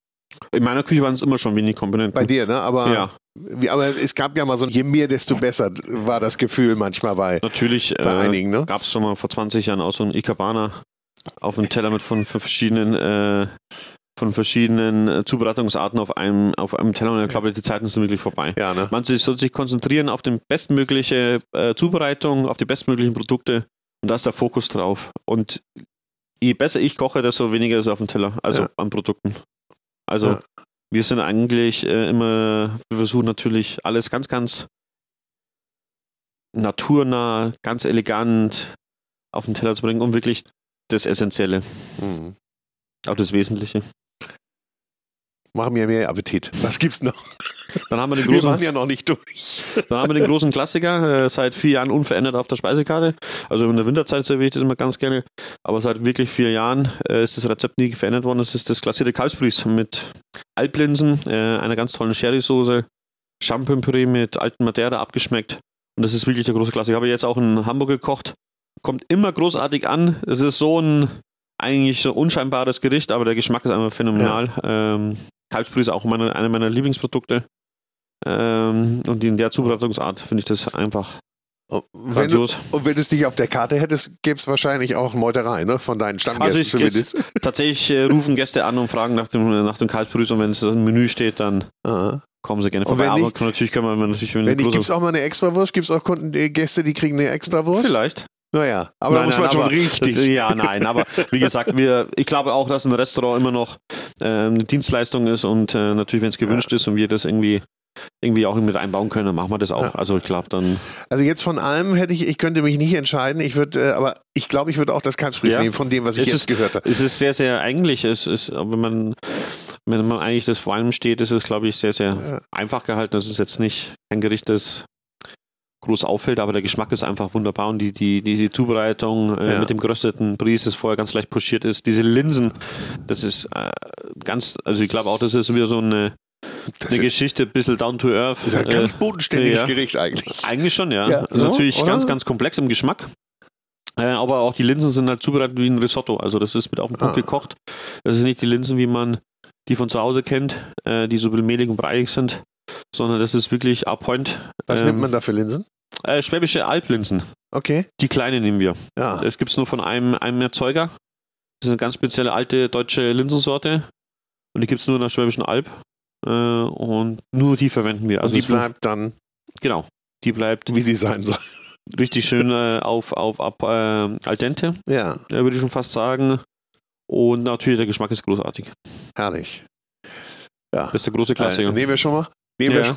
In meiner Küche waren es immer schon wenig Komponenten. Bei dir, ne? Aber, ja. wie, aber es gab ja mal so, je mehr, desto besser war das Gefühl manchmal bei, Natürlich, bei äh, einigen. Ne? Gab es schon mal vor zwanzig Jahren auch so einen Ikebana auf einem Teller mit von, von verschiedenen äh, von verschiedenen Zubereitungsarten auf einem, auf einem Teller und ich glaube, die Zeiten sind wirklich vorbei. Ja, ne? Man soll sich konzentrieren auf die bestmögliche äh, Zubereitung, auf die bestmöglichen Produkte und da ist der Fokus drauf. Und je besser ich koche, desto weniger ist auf dem Teller, also ja. an Produkten. Also ja. wir sind eigentlich äh, immer, wir versuchen natürlich alles ganz, ganz naturnah, ganz elegant auf den Teller zu bringen und wirklich das Essentielle. Mhm. Auch das Wesentliche. Machen wir mehr Appetit. Was gibt's noch? Dann haben wir den großen, wir waren ja noch nicht durch. Dann haben wir den großen Klassiker, äh, seit vier Jahren unverändert auf der Speisekarte. Also in der Winterzeit serviere ich das immer ganz gerne. Aber seit wirklich vier Jahren äh, ist das Rezept nie verändert worden. Das ist das klassierte Kalbsbries mit Alplinsen, äh, einer ganz tollen Sherry-Soße, Champignonpüree mit alten Madeira abgeschmeckt. Und das ist wirklich der große Klassiker. Habe ich jetzt auch in Hamburg gekocht. Kommt immer großartig an. Es ist so ein eigentlich so unscheinbares Gericht, aber der Geschmack ist einfach phänomenal. Ja. Ähm, Kalbsbries ist auch meine, eine meiner Lieblingsprodukte. Ähm, und in der Zubereitungsart finde ich das einfach und wenn, du, und wenn du es nicht auf der Karte hättest, gäbe es wahrscheinlich auch Meuterei, ne? Von deinen Stammgästen also zumindest. Tatsächlich äh, rufen Gäste an und fragen nach dem, nach dem Kalbsbries und wenn es im Menü steht, dann Aha. kommen sie gerne vorbei. Aber nicht, natürlich können wir natürlich... Wenn nicht, gibt es auch mal eine Extrawurst? Gibt es auch Kunden, die Gäste, die kriegen eine Extrawurst? Vielleicht. Naja, aber nein, da muss man nein, schon richtig. Das, ja, nein, aber wie gesagt, wir, ich glaube auch, dass ein Restaurant immer noch äh, eine Dienstleistung ist und äh, natürlich, wenn es gewünscht ja. ist und wir das irgendwie, irgendwie auch mit einbauen können, dann machen wir das auch. Ja. Also ich glaube dann. Also jetzt von allem hätte ich, ich könnte mich nicht entscheiden, ich würde, äh, aber ich glaube, ich würde auch das Kalbsbries ja. nehmen, von dem, was ich es jetzt ist, gehört habe. Es ist sehr, sehr eigentlich, es ist, wenn man, wenn man eigentlich das vor allem steht, ist es, glaube ich, sehr, sehr ja. einfach gehalten. Das ist jetzt nicht ein Gericht, das groß auffällt, aber der Geschmack ist einfach wunderbar und die, die, die Zubereitung äh, ja. mit dem gerösteten Bries, das vorher ganz leicht pochiert ist, diese Linsen, das ist äh, ganz, also ich glaube auch, das ist wieder so eine, eine Geschichte, ein bisschen down to earth. Das ist ein ganz äh, bodenständiges ja. Gericht eigentlich. Eigentlich schon, ja. ja also so, natürlich oder? ganz, ganz komplex im Geschmack. Äh, aber auch die Linsen sind halt zubereitet wie ein Risotto, also das ist mit auf den Punkt ah. gekocht. Das sind nicht die Linsen, wie man die von zu Hause kennt, äh, die so ein bisschen mehlig und breiig sind, sondern das ist wirklich a point. Was ähm, nimmt man da für Linsen? Äh, Schwäbische Alblinsen. Okay. Die kleine nehmen wir. Ja. Das gibt es nur von einem, einem Erzeuger. Das ist eine ganz spezielle alte deutsche Linsensorte. Und die gibt es nur in der Schwäbischen Alb. Äh, und nur die verwenden wir. Also und die bleibt dann. Genau. Die bleibt. Wie sie sein soll. Richtig schön äh, auf, auf ab, äh, al dente. Ja. Äh, würde ich schon fast sagen. Und natürlich der Geschmack ist großartig. Herrlich. Ja. Das ist der große Klassiker. Äh, nehmen wir schon mal. Nehmen ja. wir schon.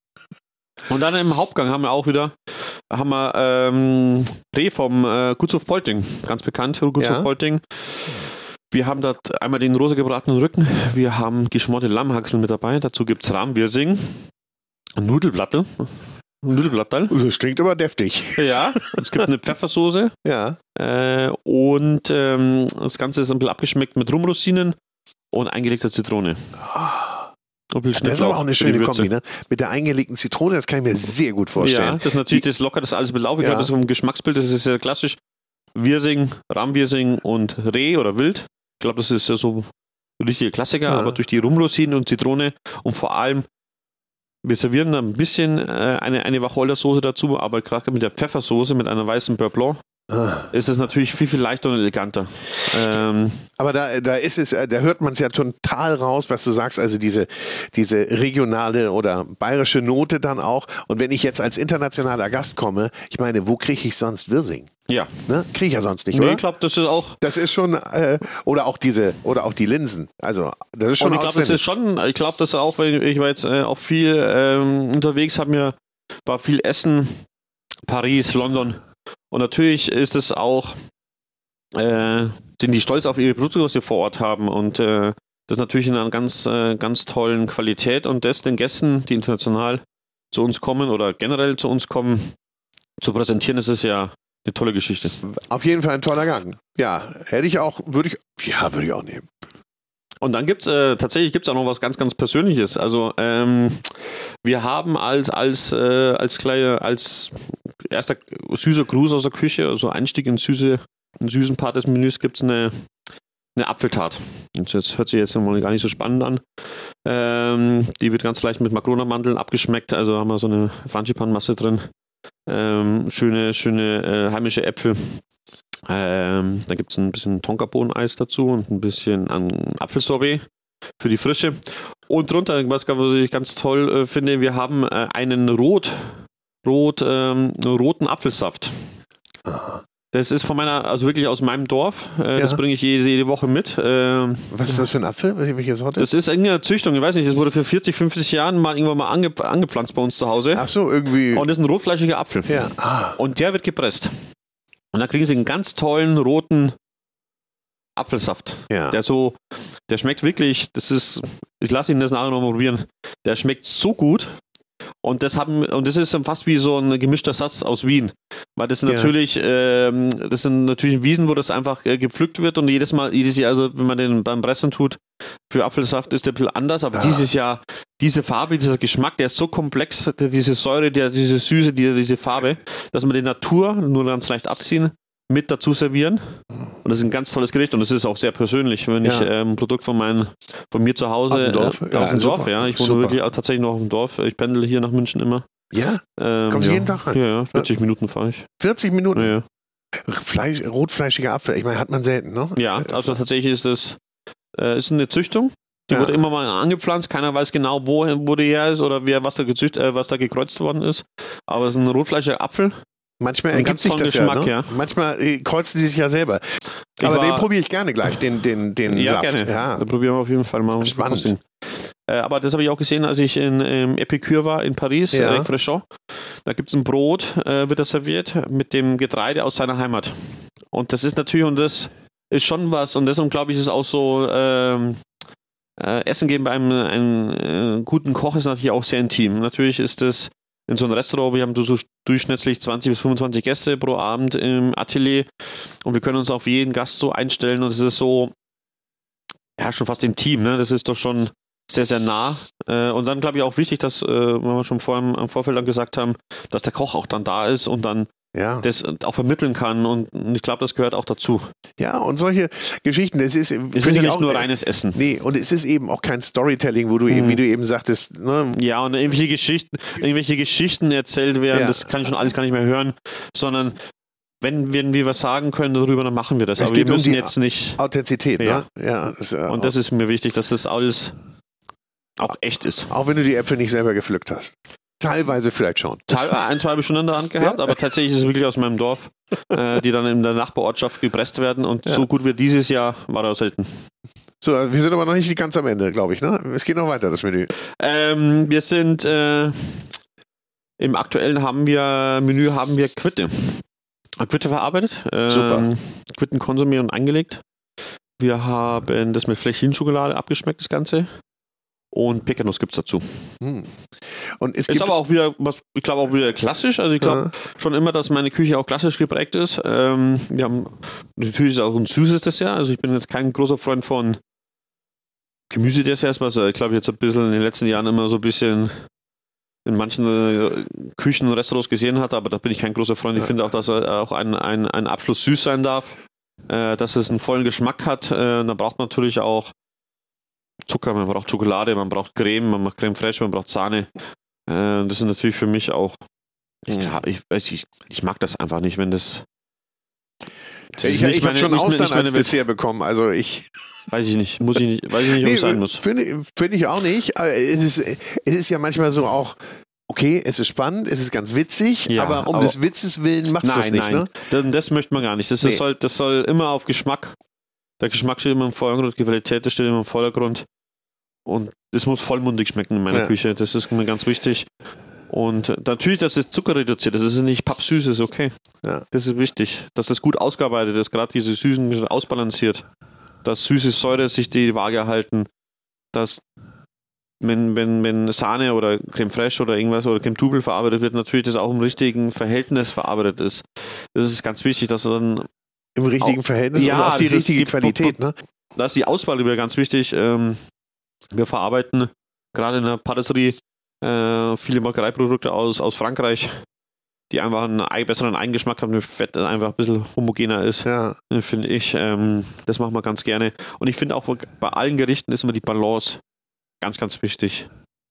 Und dann im Hauptgang haben wir auch wieder haben wir ähm, Reh vom äh, Gutshof Polting, ganz bekannt, Gutshof ja. Polting. Wir haben dort einmal den rosa gebratenen Rücken, wir haben geschmorte Lammhaxel mit dabei, dazu gibt es Rahmwirsing, Nudelblattel, Nudelblattel. Das klingt aber deftig. Ja, es gibt eine Pfeffersoße ja. äh, und ähm, das Ganze ist ein bisschen abgeschmeckt mit Rumrosinen und eingelegter Zitrone. Oh. Das ist aber auch eine schöne Kombi, ne? Mit der eingelegten Zitrone, das kann ich mir sehr gut vorstellen. Ja, das ist natürlich, das lockert das alles mit Lauf. Ich ja. glaube, das ist vom Geschmacksbild, das ist sehr klassisch. Wirsing, Rahmwirsing und Reh oder Wild. Ich glaube, das ist ja so ein richtiger Klassiker, ja. aber durch die Rumrosinen und Zitrone und vor allem, wir servieren da ein bisschen äh, eine, eine Wacholdersoße dazu, aber gerade mit der Pfeffersoße, mit einer weißen Beurre Blanc, ist es natürlich viel, viel leichter und eleganter. Ähm, Aber da, da ist es, da hört man es ja total raus, was du sagst, also diese, diese regionale oder bayerische Note dann auch. Und wenn ich jetzt als internationaler Gast komme, ich meine, wo kriege ich sonst Wirsing? Ja. Ne? Kriege ich ja sonst nicht, nee, oder? Ich glaube, das ist auch... Das ist schon, äh, oder auch diese, oder auch die Linsen. Also, das ist schon und ich glaube, das ist schon, ich glaube, das auch, weil ich war jetzt äh, auch viel ähm, unterwegs, hab mir, war viel Essen, Paris, London. Und natürlich ist es auch, äh, sind die stolz auf ihre Produkte, was sie vor Ort haben. Und äh, das ist natürlich in einer ganz, äh, ganz tollen Qualität. Und das den Gästen, die international zu uns kommen oder generell zu uns kommen, zu präsentieren, das ist ja eine tolle Geschichte. Auf jeden Fall ein toller Gang. Ja, hätte ich auch, würde ich, ja, würde ich auch nehmen. Und dann gibt es äh, tatsächlich gibt's auch noch was ganz, ganz Persönliches. Also ähm, wir haben als, als, äh, als kleine, als erster süßer Gruß aus der Küche, also Einstieg in, süße, in süßen Part des Menüs, gibt es eine, eine Apfeltart. Das hört sich jetzt mal gar nicht so spannend an. Ähm, die wird ganz leicht mit Makronamandeln abgeschmeckt, also haben wir so eine Frangipan-Masse drin. Ähm, schöne, schöne äh, heimische Äpfel. Ähm, da gibt es ein bisschen Tonkabohneneis dazu und ein bisschen an Apfelsorbet für die Frische. Und drunter, was, was ich ganz toll äh, finde, wir haben äh, einen Rot, Rot, ähm, roten Apfelsaft. Aha. Das ist von meiner, also wirklich aus meinem Dorf. Äh, Ja. Das bringe ich jede, jede Woche mit. Ähm, Was ist das für ein Apfel? Welche Sorte? das ist irgendeine Züchtung, ich weiß nicht, das wurde für vierzig, fünfzig Jahren mal irgendwann mal ange, angepflanzt bei uns zu Hause. Ach so, irgendwie. Und das ist ein rotfleischiger Apfel. Ja. Ah. Und der wird gepresst. Und dann kriegen sie einen ganz tollen roten Apfelsaft. Ja. Der so, der schmeckt wirklich, das ist, ich lasse ihn das nachher noch mal probieren. Der schmeckt so gut. Und das haben, und das ist dann fast wie so ein gemischter Satz aus Wien. Weil das Ja. natürlich, ähm, das sind natürlich Wiesen, wo das einfach äh, gepflückt wird und jedes Mal, jedes Jahr, also wenn man den beim Pressen tut, für Apfelsaft ist der ein bisschen anders, aber Ah. dieses Jahr, diese Farbe, dieser Geschmack, der ist so komplex, der, diese Säure, der, diese Süße, die, diese Farbe, dass man die Natur nur ganz leicht abziehen, mit dazu servieren. Und das ist ein ganz tolles Gericht und es ist auch sehr persönlich, wenn Ja. ich ähm, ein Produkt von, mein, von mir zu Hause Aus dem Dorf? Äh, Ja, aus dem super. Dorf, ja. Ich wohne Super. wirklich auch tatsächlich noch auf dem Dorf. Ich pendel hier nach München immer. Ja? Ähm, Kommen Sie ja. jeden Tag rein? Ja, ja, vierzig Minuten fahre ich. vierzig Minuten? Ja, ja. Fleisch, rotfleischiger Apfel. Ich meine, hat man selten, ne? ja, also tatsächlich ist das äh, ist eine Züchtung. Die Ja. wurde immer mal angepflanzt. Keiner weiß genau, wo, wo die her ist oder wer, was da gezücht, äh, was da gekreuzt worden ist. Aber es ist ein rotfleischiger Apfel. Manchmal Ein ergibt ganz sich tollen das ja, Geschmack, ne? ja. Manchmal äh, kreuzen sie sich ja selber. Ich Aber war- den probiere ich gerne gleich, den, den, den Ja, Saft. gerne. Ja. Da probieren wir auf jeden Fall mal. Spannend. Äh, aber das habe ich auch gesehen, als ich in ähm, Epicure war, in Paris, Ja. äh, Frechon. Da gibt es ein Brot, äh, wird das serviert, mit dem Getreide aus seiner Heimat. Und das ist natürlich, und das ist schon was, und deswegen glaube ich, ist es auch so, ähm, äh, Essen gehen bei einem, einem äh, guten Koch ist natürlich auch sehr intim. Natürlich ist das in so einem Restaurant, wir haben so durchschnittlich zwanzig bis fünfundzwanzig Gäste pro Abend im Atelier und wir können uns auf jeden Gast so einstellen und es ist so, ja, schon fast intim, ne? Das ist doch schon sehr, sehr nah. Äh, und dann glaube ich auch wichtig, dass, äh, wenn wir schon vor im, im Vorfeld dann gesagt haben, dass der Koch auch dann da ist und dann Ja. das auch vermitteln kann. Und ich glaube, das gehört auch dazu. ja, und solche Geschichten, das ist, Es finde ist ja ich nicht auch, nur reines Essen. Nee, und es ist eben auch kein Storytelling, wo du eben, wie du eben sagtest, ne? Ja, und irgendwelche Geschichten, irgendwelche Geschichten erzählt werden, Ja. das kann ich schon alles gar nicht mehr hören, sondern wenn, wenn wir was sagen können darüber, dann machen wir das. Es Aber wir geht um müssen die jetzt nicht. Authentizität, Ja. ne? Ja. Das, äh, Und das ist mir wichtig, dass das alles auch echt ist. auch wenn du die Äpfel nicht selber gepflückt hast. Teilweise vielleicht schon. Teil, ein, zwei habe ich schon in der Hand gehabt, Ja. aber tatsächlich ist es wirklich aus meinem Dorf, äh, die dann in der Nachbarortschaft gepresst werden und Ja. so gut wie dieses Jahr war er selten. So, wir sind aber noch nicht ganz am Ende, glaube ich, ne? Es geht noch weiter, das Menü. Ähm, wir sind äh, im aktuellen haben wir Menü haben wir Quitte. Quitte verarbeitet, ähm, Super. Quitten konsumiert und eingelegt. Wir haben das mit Flechin-Schokolade abgeschmeckt, das Ganze. Und Pekanuss gibt es dazu. Hm. Und es Ist gibt aber auch wieder, was ich glaube auch wieder klassisch. Also ich glaube schon immer, dass meine Küche auch klassisch geprägt ist. Ähm, wir haben natürlich ist auch ein süßes Dessert. Also ich bin jetzt kein großer Freund von Gemüsedesserts, was ich glaube jetzt ein bisschen in den letzten Jahren immer so ein bisschen in manchen äh, Küchen und Restaurants gesehen hat, aber da bin ich kein großer Freund. Ich Ja. finde auch, dass er auch ein, ein, ein Abschluss süß sein darf, äh, dass es einen vollen Geschmack hat. Äh, da braucht man natürlich auch Zucker, man braucht Schokolade, man braucht Creme, man macht Creme fraiche, man braucht Sahne. Äh, das sind natürlich für mich auch, ich, glaub, ich, ich, ich mag das einfach nicht, wenn das. das ist ich, nicht ich habe meine- schon nicht- Austern nicht meine als Welt. Dessert bekommen. Also ich. Weiß ich nicht, muss ich nicht, weiß ich nicht, ob es sein muss. Finde find ich auch nicht. Aber Es ist, es ist ja manchmal so auch, okay, es ist spannend, es ist ganz witzig, Ja, aber um aber- des Witzes willen macht es das Nein, nicht, nein, ne? das, das möchte man gar nicht. Das, Nee. ist, soll, das soll immer auf Geschmack. Der Geschmack steht immer im Vordergrund, die Qualität das steht immer im Vordergrund. Und es muss vollmundig schmecken in meiner Ja. Küche. Das ist mir ganz wichtig. Und äh, natürlich, dass es Zucker reduziert ist. Das ist nicht pappsüß, ist okay. Ja. Das ist wichtig. Dass das gut ausgearbeitet ist, gerade diese Süßen ausbalanciert. Dass süße Säure sich die Waage halten. Dass wenn, wenn, wenn Sahne oder Creme fraiche oder irgendwas oder Creme Double verarbeitet wird, natürlich das auch im richtigen Verhältnis verarbeitet ist. Das ist ganz wichtig, dass dann, Im richtigen Auch- Verhältnis Ja, und auch die das ist richtige die- Qualität, ne? da ist die Auswahl wieder ganz wichtig. Ähm, wir verarbeiten gerade in der Patisserie äh, viele Molkereiprodukte aus, aus Frankreich. die einfach einen besseren Eigengeschmack haben, das Fett einfach ein bisschen homogener ist, ja. finde ich. Ähm, das machen wir ganz gerne. Und ich finde auch, bei allen Gerichten ist immer die Balance ganz, ganz wichtig.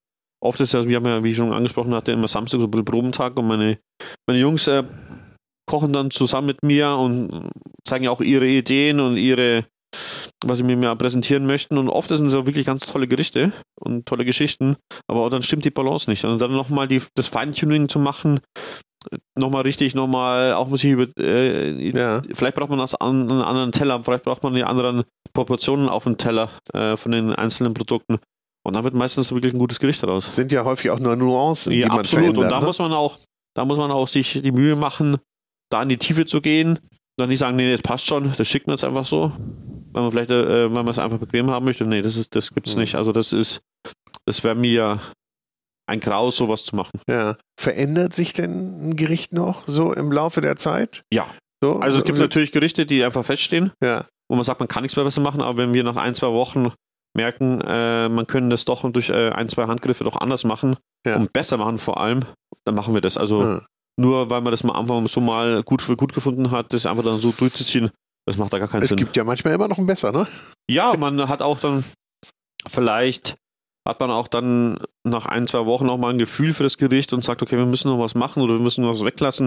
Oft ist ja, wir haben ja, wie ich schon angesprochen hatte, immer Samstag so ein bisschen Probentag und meine, meine Jungs äh, kochen dann zusammen mit mir und zeigen ja auch ihre Ideen und ihre, was sie mir mehr präsentieren möchten. Und oft sind es auch wirklich ganz tolle Gerichte und tolle Geschichten, aber dann stimmt die Balance nicht. Und dann nochmal das Feintuning zu machen, nochmal richtig, nochmal auch muss ich über, äh, ja. vielleicht braucht man das an, einen anderen Teller, vielleicht braucht man die anderen Proportionen auf dem Teller äh, von den einzelnen Produkten. Und dann wird meistens wirklich ein gutes Gericht daraus. Sind ja häufig auch nur Nuancen, ja, die man absolut. verändert. Und da ne? muss man auch, da muss man auch sich die Mühe machen, da in die Tiefe zu gehen. Dann nicht sagen, nee, das passt schon, das schickt man jetzt einfach so. Wenn man vielleicht, äh, wenn man es einfach bequem haben möchte. Nee, das ist, das gibt's mhm. nicht. Also das ist, das wäre mir ein Graus, sowas zu machen. Ja. Verändert sich denn ein Gericht noch so im Laufe der Zeit? Ja. So? Also es gibt also, natürlich Gerichte, die einfach feststehen, ja. wo man sagt, man kann nichts mehr besser machen, aber wenn wir nach ein, zwei Wochen merken, äh, man können das doch durch äh, ein, zwei Handgriffe doch anders machen ja. und besser machen vor allem, dann machen wir das. Also ja. nur weil man das mal am Anfang so mal gut, gut gefunden hat, das einfach dann so durchzuziehen, das macht da gar keinen es Sinn. Es gibt ja manchmal immer noch ein besser, ne? Ja, man hat auch dann, vielleicht hat man auch dann nach ein, zwei Wochen noch mal ein Gefühl für das Gericht und sagt, okay, wir müssen noch was machen oder wir müssen noch was weglassen.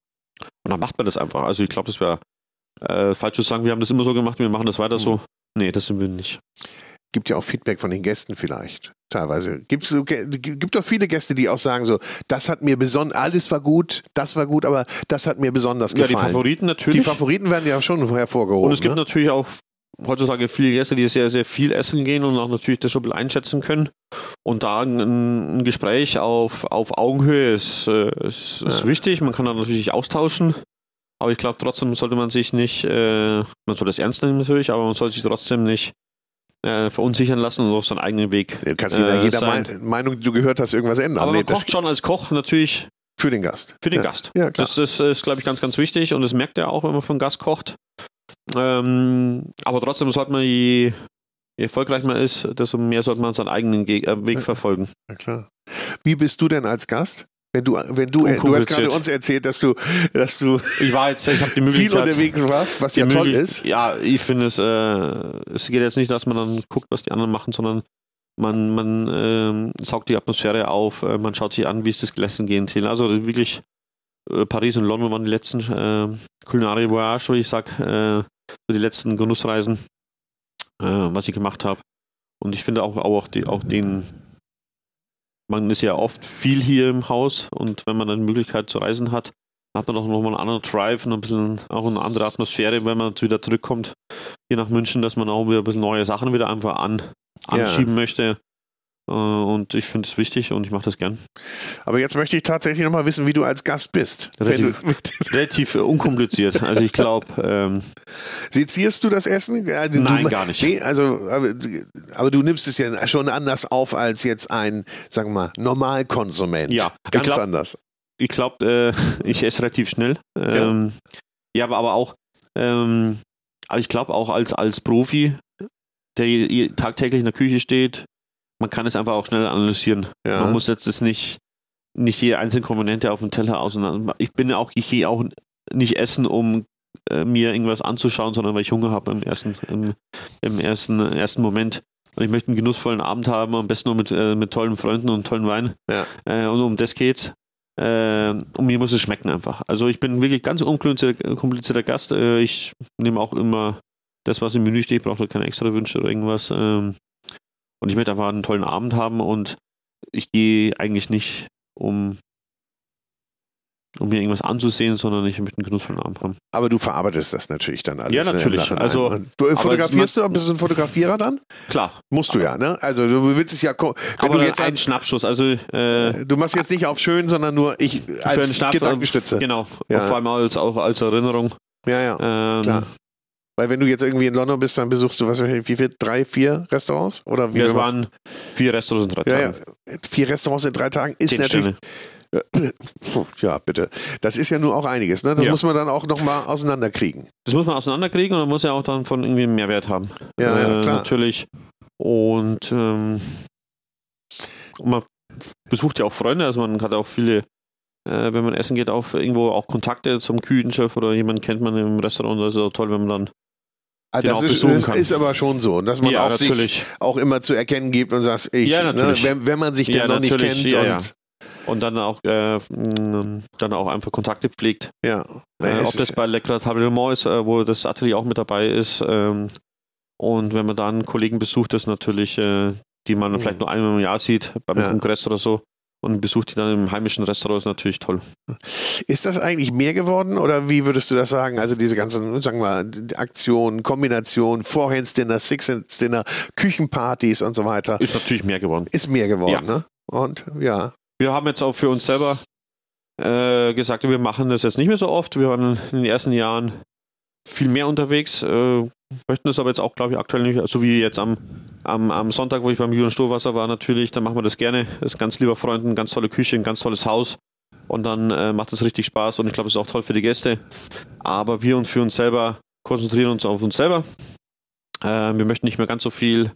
Und dann macht man das einfach. Also ich glaube, das wäre äh, falsch zu sagen, wir haben das immer so gemacht, wir machen das weiter mhm. so. Nee, das sind wir nicht. Gibt ja auch Feedback von den Gästen vielleicht, teilweise. Gibt's so, gibt doch viele Gäste, die auch sagen so, das hat mir besonders, alles war gut, das war gut, aber das hat mir besonders gefallen. Ja, die Favoriten natürlich. Die Favoriten werden ja schon hervorgehoben. Und es gibt ne? natürlich auch heutzutage viele Gäste, die sehr, sehr viel essen gehen und auch natürlich das schon ein bisschen einschätzen können. Und da ein, ein Gespräch auf, auf Augenhöhe ist, ist, ist ja. wichtig. Man kann dann natürlich austauschen. Aber ich glaube, trotzdem sollte man sich nicht, äh, man soll das ernst nehmen natürlich, aber man sollte sich trotzdem nicht Äh, verunsichern lassen und auf seinen eigenen Weg. Du kannst in äh, jeder sein. Meinung, die du gehört hast, irgendwas ändern. Aber nee, man kocht schon als Koch natürlich für den Gast. Für den ja. Gast. Ja, klar. Das, das ist, glaube ich, ganz, ganz wichtig und das merkt er auch, wenn man für einen Gast kocht. Ähm, aber trotzdem sollte man, je, je erfolgreich man ist, desto mehr sollte man seinen eigenen Ge- äh, Weg ja. verfolgen. Ja, klar. Wie bist du denn als Gast? Wenn du, wenn du, du hast gerade uns erzählt, dass du, dass du ich war jetzt, ich habe die Möglichkeit, viel unterwegs warst, was ja toll Möglich- ist. Ja, ich finde es, äh, es geht jetzt nicht, dass man dann guckt, was die anderen machen, sondern man, man äh, saugt die Atmosphäre auf, äh, man schaut sich an, wie ist das Essen gehen. Also wirklich, äh, Paris und London waren die letzten äh, Culinary Voyage, wo ich sag, äh, die letzten Genussreisen, äh, was ich gemacht habe. Und ich finde auch, auch, die, auch den man ist ja oft viel hier im Haus und wenn man dann die Möglichkeit zu reisen hat, hat man auch nochmal einen anderen Drive und ein bisschen auch eine andere Atmosphäre, wenn man wieder zurückkommt hier nach München, dass man auch wieder ein bisschen neue Sachen wieder einfach an, anschieben ja. möchte. Und ich finde es wichtig und ich mache das gern. Aber jetzt möchte ich tatsächlich nochmal wissen, wie du als Gast bist. Relativ, du relativ unkompliziert. Also ich glaube... Ähm, Sezierst du das Essen? Also Nein, du, gar nicht. Nee, also, aber, aber du nimmst es ja schon anders auf als jetzt ein, sagen wir mal, Normalkonsument. Ja. Ganz glaub, anders. Ich glaube, äh, ich esse relativ schnell. Ähm, ja. ja, aber, aber auch, ähm, aber ich glaube auch als, als Profi, der je, je, tagtäglich in der Küche steht, man kann es einfach auch schnell analysieren. Ja. Man muss jetzt das nicht, nicht jede einzelne Komponente auf dem Teller auseinander. Ich bin ja auch, ich gehe auch nicht essen, um äh, mir irgendwas anzuschauen, sondern weil ich Hunger habe im ersten, im, im ersten, ersten Moment. Und ich möchte einen genussvollen Abend haben, am besten nur mit, äh, mit tollen Freunden und tollen Wein. Ja. Äh, und um das geht's. Äh, und mir muss es schmecken einfach. Also ich bin wirklich ganz unkomplizierter, komplizierter Gast. Äh, ich nehme auch immer das, was im Menü steht, brauche keine extra Wünsche oder irgendwas. Ähm, Und ich möchte einfach einen tollen Abend haben und ich gehe eigentlich nicht, um, um mir irgendwas anzusehen, sondern ich möchte einen genussvollen Abend haben. Aber du verarbeitest das natürlich dann alles. Ja, natürlich. Also, du fotografierst du? Bist du ein Fotografierer dann? Klar. Musst du ja, ne? Also du willst es ja... Wenn aber du jetzt ein Schnappschuss. Also, äh, du machst jetzt nicht auf schön, sondern nur ich als Schnapp, Gedankenstütze. Genau. Ja. Vor allem als, auch als Erinnerung. Ja, ja, ähm, klar. Weil wenn du jetzt irgendwie in London bist, dann besuchst du, was wie viel, drei, vier Restaurants? Oder wie ja, es waren vier Restaurants in drei Tagen. Ja, ja. Vier Restaurants in drei Tagen ist Zehn natürlich... Sterne. Ja, bitte. Das ist ja nur auch einiges, ne? Das ja. muss man dann auch nochmal auseinanderkriegen. Das muss man auseinanderkriegen und man muss ja auch dann von irgendwie einen Mehrwert haben. Ja, äh, ja, klar. Natürlich. Und, ähm, und man besucht ja auch Freunde, also man hat auch viele äh, wenn man essen geht, auch irgendwo auch Kontakte zum Küchenchef oder jemanden kennt man im Restaurant. Das ist auch toll, wenn man dann Ah, das ist, das ist aber schon so, dass man ja, auch sich auch immer zu erkennen gibt und sagt, ich, ja, ne, wenn, wenn man sich denn ja, noch nicht kennt. Ja, und, ja. und dann auch äh, dann auch einfach Kontakte pflegt. Ja. Äh, ob das bei Leckere Tablement ist, äh, wo das Atelier auch mit dabei ist. Ähm, und wenn man dann Kollegen besucht, das natürlich, äh, die man mhm. vielleicht nur einmal im Jahr sieht, beim ja. Kongress oder so, und besucht die dann im heimischen Restaurant, ist natürlich toll. Ist das eigentlich mehr geworden oder wie würdest du das sagen? Also diese ganzen, sagen wir mal, Aktionen, Kombinationen, Four-Hands-Dinner, Six-Hands-Dinner, Küchenpartys und so weiter. Ist natürlich mehr geworden. Ist mehr geworden, ja. ne? Und ja. Wir haben jetzt auch für uns selber äh, gesagt, wir machen das jetzt nicht mehr so oft. Wir waren in den ersten Jahren viel mehr unterwegs, äh, möchten das aber jetzt auch, glaube ich, aktuell nicht, so wie jetzt am Am, am Sonntag, wo ich beim Julian Stohwasser war, natürlich, dann machen wir das gerne. Das ist ein ganz lieber Freund, eine ganz tolle Küche, ein ganz tolles Haus. Und dann äh, macht es richtig Spaß und ich glaube, es ist auch toll für die Gäste. Aber wir und für uns selber konzentrieren uns auf uns selber. Äh, wir möchten nicht mehr ganz so viel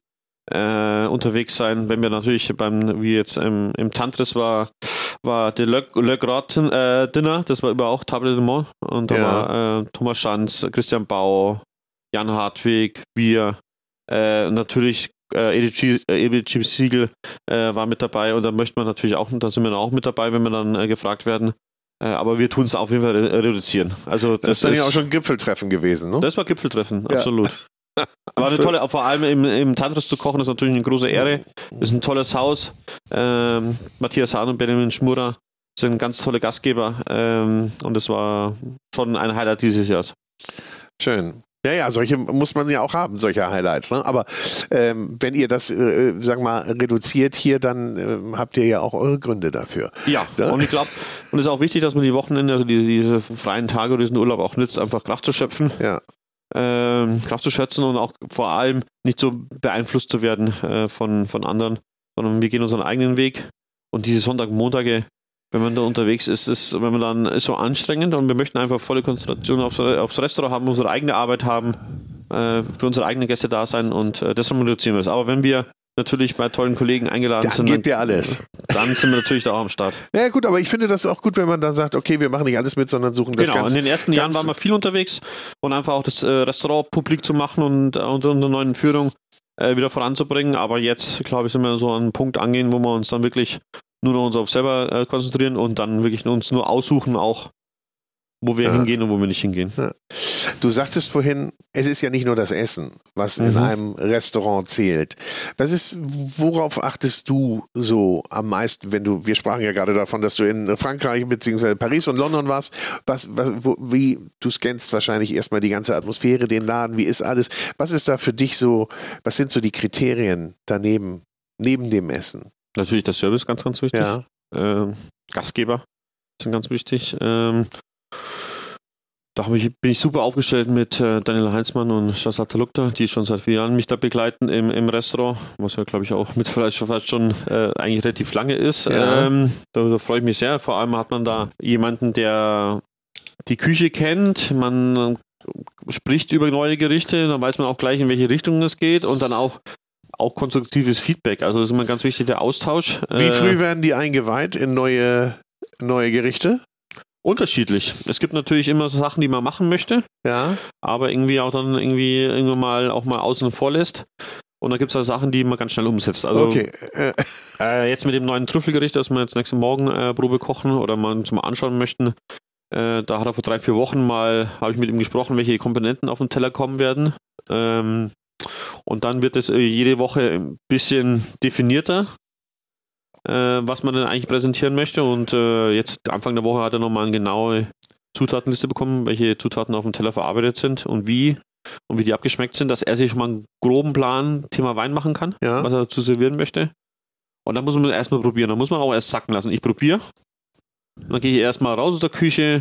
äh, unterwegs sein. Wenn wir natürlich beim, wie jetzt im, im Tantris war, war der Le, Le Gras äh, Dinner, das war über auch Table de Mont. Und da ja. war äh, Thomas Schanz, Christian Bau, Jan Hartwig, wir. Äh, natürlich äh, Edith Siegel äh, war mit dabei und da möchte man natürlich auch, da sind wir auch mit dabei, wenn wir dann äh, gefragt werden. Äh, aber wir tun es auf jeden Fall re- reduzieren. Also, das, das ist dann ist, ja auch schon Gipfeltreffen gewesen, ne? Das war Gipfeltreffen, ja. Absolut. War eine tolle, vor allem im, im Tantris zu kochen, ist natürlich eine große Ehre. Ist ein tolles Haus. Ähm, Matthias Hahn und Benjamin Schmurer sind ganz tolle Gastgeber ähm, und es war schon ein Highlight dieses Jahres. Schön. Ja, ja, solche muss man ja auch haben, solche Highlights. Ne? Aber ähm, wenn ihr das, äh, sagen wir mal, reduziert hier, dann äh, habt ihr ja auch eure Gründe dafür. Ja, ja? Und ich glaube, und es ist auch wichtig, dass man die Wochenende, also diese, diese freien Tage oder diesen Urlaub auch nützt, einfach Kraft zu schöpfen. Ja. Ähm, Kraft zu schätzen und auch vor allem nicht so beeinflusst zu werden äh, von, von anderen, sondern wir gehen unseren eigenen Weg. Und diese Sonntag, Montage, wenn man da unterwegs ist, ist, wenn man dann ist so anstrengend und wir möchten einfach volle Konzentration aufs, aufs Restaurant haben, unsere eigene Arbeit haben, äh, für unsere eigenen Gäste da sein und äh, deshalb reduzieren wir es. Aber wenn wir natürlich bei tollen Kollegen eingeladen dann sind, geht ja alles. Dann sind wir natürlich da auch am Start. Ja gut, aber ich finde das auch gut, wenn man dann sagt, okay, wir machen nicht alles mit, sondern suchen das Genau, ganz... in den ersten Jahren waren wir viel unterwegs und einfach auch das äh, Restaurant publik zu machen und äh, unter einer neuen Führung äh, wieder voranzubringen. Aber jetzt, glaube ich, sind wir so an einen Punkt angehen, wo wir uns dann wirklich nur noch uns auf selber äh, konzentrieren und dann wirklich uns nur aussuchen auch, wo wir ja. hingehen und wo wir nicht hingehen. Ja. Du sagtest vorhin, es ist ja nicht nur das Essen, was mhm. in einem Restaurant zählt. Was ist, worauf achtest du so am meisten, wenn du, wir sprachen ja gerade davon, dass du in Frankreich bzw. Paris und London warst, was, was, wo, wie, du scannst wahrscheinlich erstmal die ganze Atmosphäre, den Laden, wie ist alles, was ist da für dich so, was sind so die Kriterien daneben, neben dem Essen? Natürlich der Service, ganz, ganz wichtig. Ja. Ähm, Gastgeber sind ganz wichtig. Ähm, da ich, bin ich super aufgestellt mit äh, Daniel Heinzmann und Shazad Talukta, die schon seit vier Jahren mich da begleiten im, im Restaurant, was ja, glaube ich, auch mit vielleicht schon, fast schon äh, eigentlich relativ lange ist. Ja. Ähm, da, da freue ich mich sehr. Vor allem hat man da jemanden, der die Küche kennt. Man spricht über neue Gerichte, dann weiß man auch gleich, in welche Richtung es geht und dann auch Auch konstruktives Feedback, also das ist immer ganz wichtig, der Austausch. Wie früh werden die eingeweiht in neue, neue Gerichte? Unterschiedlich. Es gibt natürlich immer so Sachen, die man machen möchte, ja. aber irgendwie auch dann irgendwie irgendwann mal auch mal außen vor lässt. Und dann gibt es halt Sachen, die man ganz schnell umsetzt. Also okay. äh, jetzt mit dem neuen Trüffelgericht, das wir jetzt nächsten Morgen äh, Probe kochen oder mal zum Anschauen möchten, äh, da hat er vor drei, vier Wochen mal, habe ich mit ihm gesprochen, welche Komponenten auf den Teller kommen werden. Ähm, Und dann wird es jede Woche ein bisschen definierter, äh, was man denn eigentlich präsentieren möchte. Und äh, jetzt Anfang der Woche hat er nochmal eine genaue Zutatenliste bekommen, welche Zutaten auf dem Teller verarbeitet sind und wie und wie die abgeschmeckt sind, dass er sich schon mal einen groben Plan Thema Wein machen kann, ja. was er dazu servieren möchte. Und dann muss man erstmal probieren. Dann muss man auch erst sacken lassen. Ich probiere. Dann gehe ich erstmal raus aus der Küche,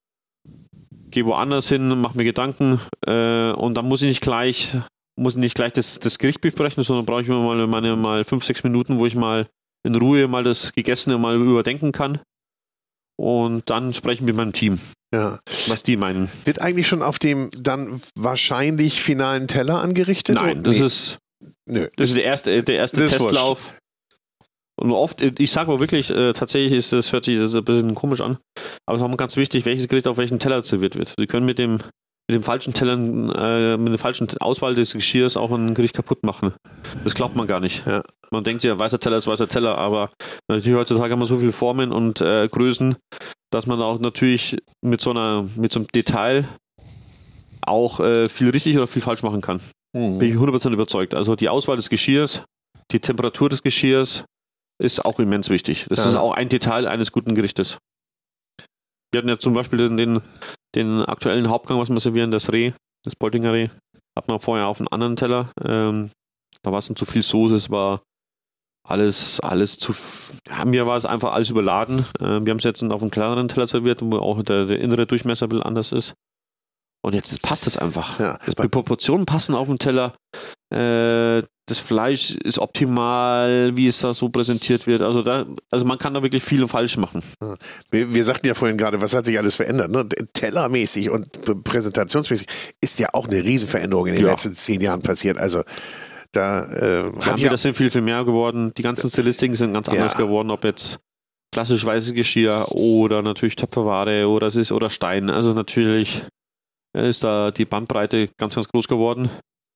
gehe woanders hin, mache mir Gedanken äh, und dann muss ich nicht gleich muss nicht gleich das, das Gericht besprechen, sondern brauche ich immer mal meine mal fünf, sechs Minuten, wo ich mal in Ruhe mal das Gegessene mal überdenken kann. Und dann sprechen wir mit meinem Team, ja. was die meinen. Wird eigentlich schon auf dem dann wahrscheinlich finalen Teller angerichtet? Nein, das nee. ist Nö. das ist der erste, der erste Testlauf. Und oft, ich sage aber wirklich, äh, tatsächlich ist das, hört sich das ein bisschen komisch an, aber es ist auch ganz wichtig, welches Gericht auf welchen Teller serviert wird. Sie können mit dem, mit dem falschen Tellern, äh, mit der falschen Auswahl des Geschirrs auch ein Gericht kaputt machen. Das glaubt man gar nicht. Ja. Man denkt ja, weißer Teller ist weißer Teller, aber natürlich heutzutage haben wir so viele Formen und äh, Größen, dass man auch natürlich mit so einer, mit so einem Detail auch äh, viel richtig oder viel falsch machen kann. Mhm. Bin ich hundert Prozent überzeugt. Also die Auswahl des Geschirrs, die Temperatur des Geschirrs ist auch immens wichtig. Das ja. ist auch ein Detail eines guten Gerichtes. Wir hatten ja zum Beispiel den, den, den aktuellen Hauptgang, was wir servieren, das Reh, das Boltinger Reh, hat man vorher auf einem anderen Teller. Ähm, da war es dann zu viel Soße, es war alles, alles zu. Ja, mir war es einfach alles überladen. Äh, wir haben es jetzt auf einem kleineren Teller serviert, wo auch der, der innere Durchmesser ein bisschen anders ist. Und jetzt passt es einfach. Ja, die Proportionen passen auf dem Teller. Äh, das Fleisch ist optimal, wie es da so präsentiert wird. Also, da, also man kann da wirklich viel falsch machen. Wir, wir sagten ja vorhin gerade, was hat sich alles verändert? Ne? Tellermäßig und präsentationsmäßig ist ja auch eine Riesenveränderung in den ja. letzten zehn Jahren passiert. Also da äh, hat ja, das sind viel, viel mehr geworden. Die ganzen Stilistiken sind ganz anders ja. geworden, ob jetzt klassisch weißes Geschirr oder natürlich Töpferware oder es ist oder Stein. Also natürlich ist da die Bandbreite ganz, ganz groß geworden.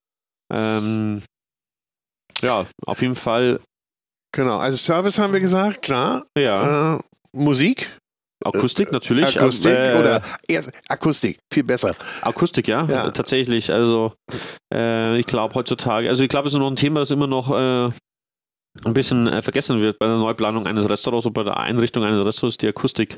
Ähm, ja, auf jeden Fall. Genau, also Service haben wir gesagt, klar. Ja. Äh, Musik. Akustik natürlich. Akustik äh, oder erst Akustik, viel besser. Akustik, ja, ja. tatsächlich. Also äh, ich glaube heutzutage, also ich glaube, es ist noch ein Thema, das immer noch äh, ein bisschen äh, vergessen wird bei der Neuplanung eines Restaurants oder bei der Einrichtung eines Restaurants, die Akustik.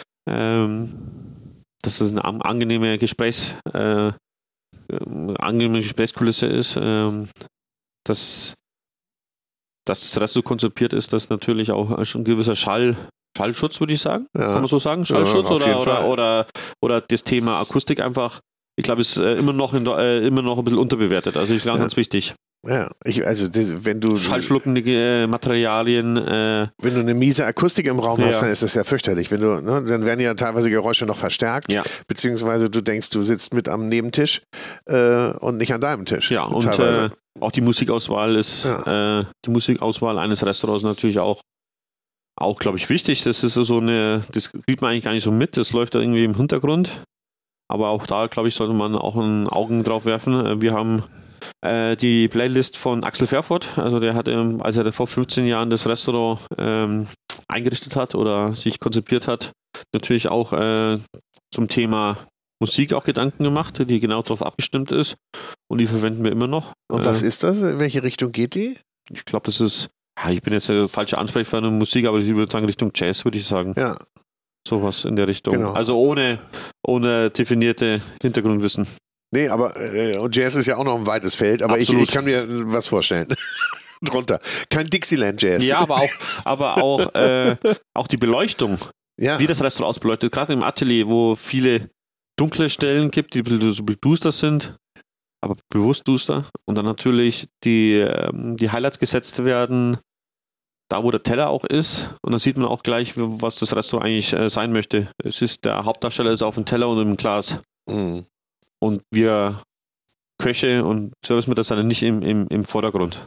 Ähm, dass es eine angenehme Gesprächs, äh, angenehme Gesprächskulisse ist, ähm, dass, dass das Rest so konzipiert ist, dass natürlich auch schon ein gewisser Schall, Schallschutz, würde ich sagen, ja. kann man so sagen, Schallschutz ja, oder, oder, oder, oder das Thema Akustik einfach, ich glaube, ist äh, immer noch in, äh, immer noch ein bisschen unterbewertet, also ich glaube, ja. ganz wichtig. Ja, ich, also das, wenn du schallschluckende äh, Materialien. Äh, wenn du eine miese Akustik im Raum ja. hast, dann ist das ja fürchterlich. Wenn du, ne, dann werden ja teilweise Geräusche noch verstärkt, ja. beziehungsweise du denkst, du sitzt mit am Nebentisch äh, und nicht an deinem Tisch. Ja, und äh, auch die Musikauswahl ist, ja. äh, die Musikauswahl eines Restaurants natürlich auch, auch glaube ich, wichtig. Das ist so eine, das kriegt man eigentlich gar nicht so mit. Das läuft da irgendwie im Hintergrund. Aber auch da, glaube ich, sollte man auch ein Augen drauf werfen. Wir haben Äh, die Playlist von Axel Verfort, also der hat, ähm, als er vor fünfzehn Jahren das Restaurant ähm, eingerichtet hat oder sich konzipiert hat, natürlich auch äh, zum Thema Musik auch Gedanken gemacht, die genau darauf abgestimmt ist und die verwenden wir immer noch. Und was äh, ist das? In welche Richtung geht die? Ich glaube, das ist, ja, ich bin jetzt der falsche Ansprechpartner in Musik, aber ich würde sagen Richtung Jazz, würde ich sagen. Ja. Sowas in der Richtung. Genau. Also ohne, ohne definierte Hintergrundwissen. Nee, aber äh, und Jazz ist ja auch noch ein weites Feld, aber ich, ich kann mir was vorstellen. Drunter. Kein Dixieland Jazz. Ja, aber auch, aber auch, äh, auch die Beleuchtung, ja. wie das Restaurant ausbeleuchtet, gerade im Atelier, wo viele dunkle Stellen gibt, die so duster sind, aber bewusst duster. Und dann natürlich die, ähm, die Highlights gesetzt werden, da wo der Teller auch ist. Und dann sieht man auch gleich, was das Restaurant eigentlich äh, sein möchte. Es ist, der Hauptdarsteller ist auf dem Teller und im Glas. Mhm. Und wir Köche und Servicemitarbeiter nicht im, im, im Vordergrund,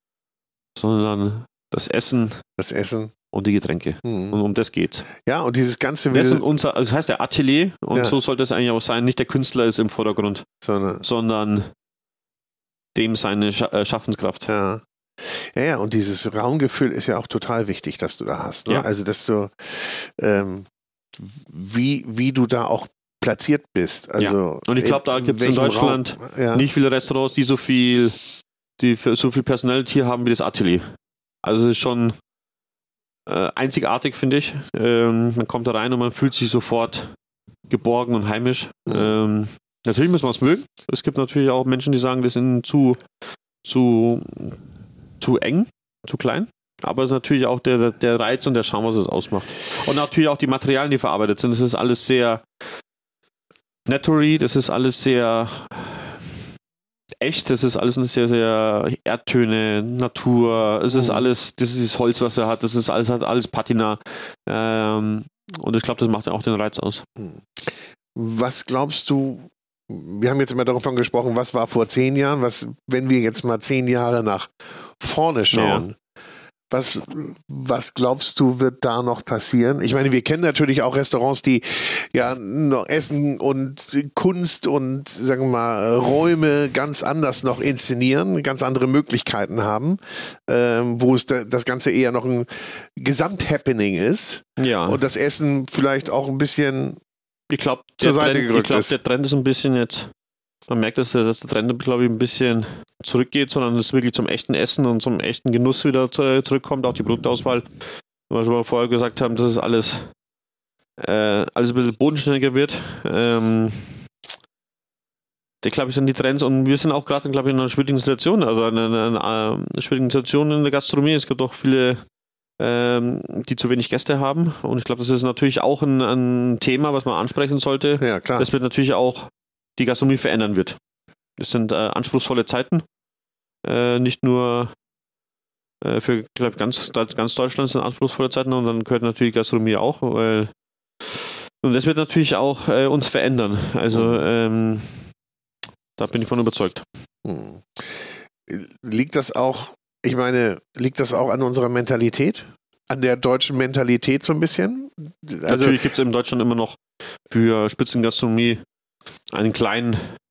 sondern das Essen, das Essen und die Getränke. Mhm. Und um das geht's. Ja, und dieses ganze das, sind unser, also das heißt der Atelier, und ja. so sollte es eigentlich auch sein. Nicht der Künstler ist im Vordergrund, sondern, sondern dem seine Scha- Schaffenskraft. Ja. Ja, ja, und dieses Raumgefühl ist ja auch total wichtig, dass du da hast. Ne? Ja. Also, dass du, ähm, wie, wie du da auch platziert bist. Also ja. Und ich glaube, da gibt es in Deutschland ja. nicht viele Restaurants, die so viel, die so viel Personality haben wie das Atelier. Also es ist schon äh, einzigartig, finde ich. Ähm, man kommt da rein und man fühlt sich sofort geborgen und heimisch. Mhm. Ähm, natürlich muss man es mögen. Es gibt natürlich auch Menschen, die sagen, das sind zu, zu, zu eng, zu klein. Aber es ist natürlich auch der, der Reiz und der Charme, was es ausmacht. Und natürlich auch die Materialien, die verarbeitet sind. Das ist alles sehr Naturally, das ist alles sehr echt, das ist alles sehr, sehr Erdtöne, Natur, es ist alles, das ist das Holz, was er hat, das ist alles, hat alles Patina. Ähm, und ich glaube, das macht ja auch den Reiz aus. Was glaubst du, wir haben jetzt immer davon gesprochen, was war vor zehn Jahren, was, wenn wir jetzt mal zehn Jahre nach vorne schauen, ja. Was, was glaubst du, wird da noch passieren? Ich meine, wir kennen natürlich auch Restaurants, die ja noch Essen und Kunst und, sagen wir mal, Räume ganz anders noch inszenieren, ganz andere Möglichkeiten haben, ähm, wo es da, das Ganze eher noch ein Gesamthappening ist. Ja. Und das Essen vielleicht auch ein bisschen ich glaub, zur Seite Trend, gerückt ich glaub, ist. Der Trend ist ein bisschen jetzt, man merkt, dass der, dass der Trend, glaube ich, ein bisschen zurückgeht, sondern es wirklich zum echten Essen und zum echten Genuss wieder zurückkommt. Auch die Produktauswahl, was wir vorher gesagt haben, dass es alles, äh, alles ein bisschen bodenständiger wird. Ähm, ich glaube, sind die Trends und wir sind auch gerade, glaube ich, in einer schwierigen Situation, also in einer, einer, einer schwierigen Situation in der Gastronomie. Es gibt auch viele, ähm, die zu wenig Gäste haben und ich glaube, das ist natürlich auch ein, ein Thema, was man ansprechen sollte. Ja, klar. Das wird natürlich auch die Gastronomie verändern wird. Es sind äh, anspruchsvolle Zeiten, äh, nicht nur äh, für glaub, ganz, ganz Deutschland sind anspruchsvolle Zeiten und dann gehört natürlich Gastronomie auch, weil und das wird natürlich auch äh, uns verändern. Also ähm, da bin ich von überzeugt. Hm. Liegt das auch, ich meine, liegt das auch an unserer Mentalität? An der deutschen Mentalität so ein bisschen? Also, natürlich gibt es in Deutschland immer noch für Spitzengastronomie einen kleinen,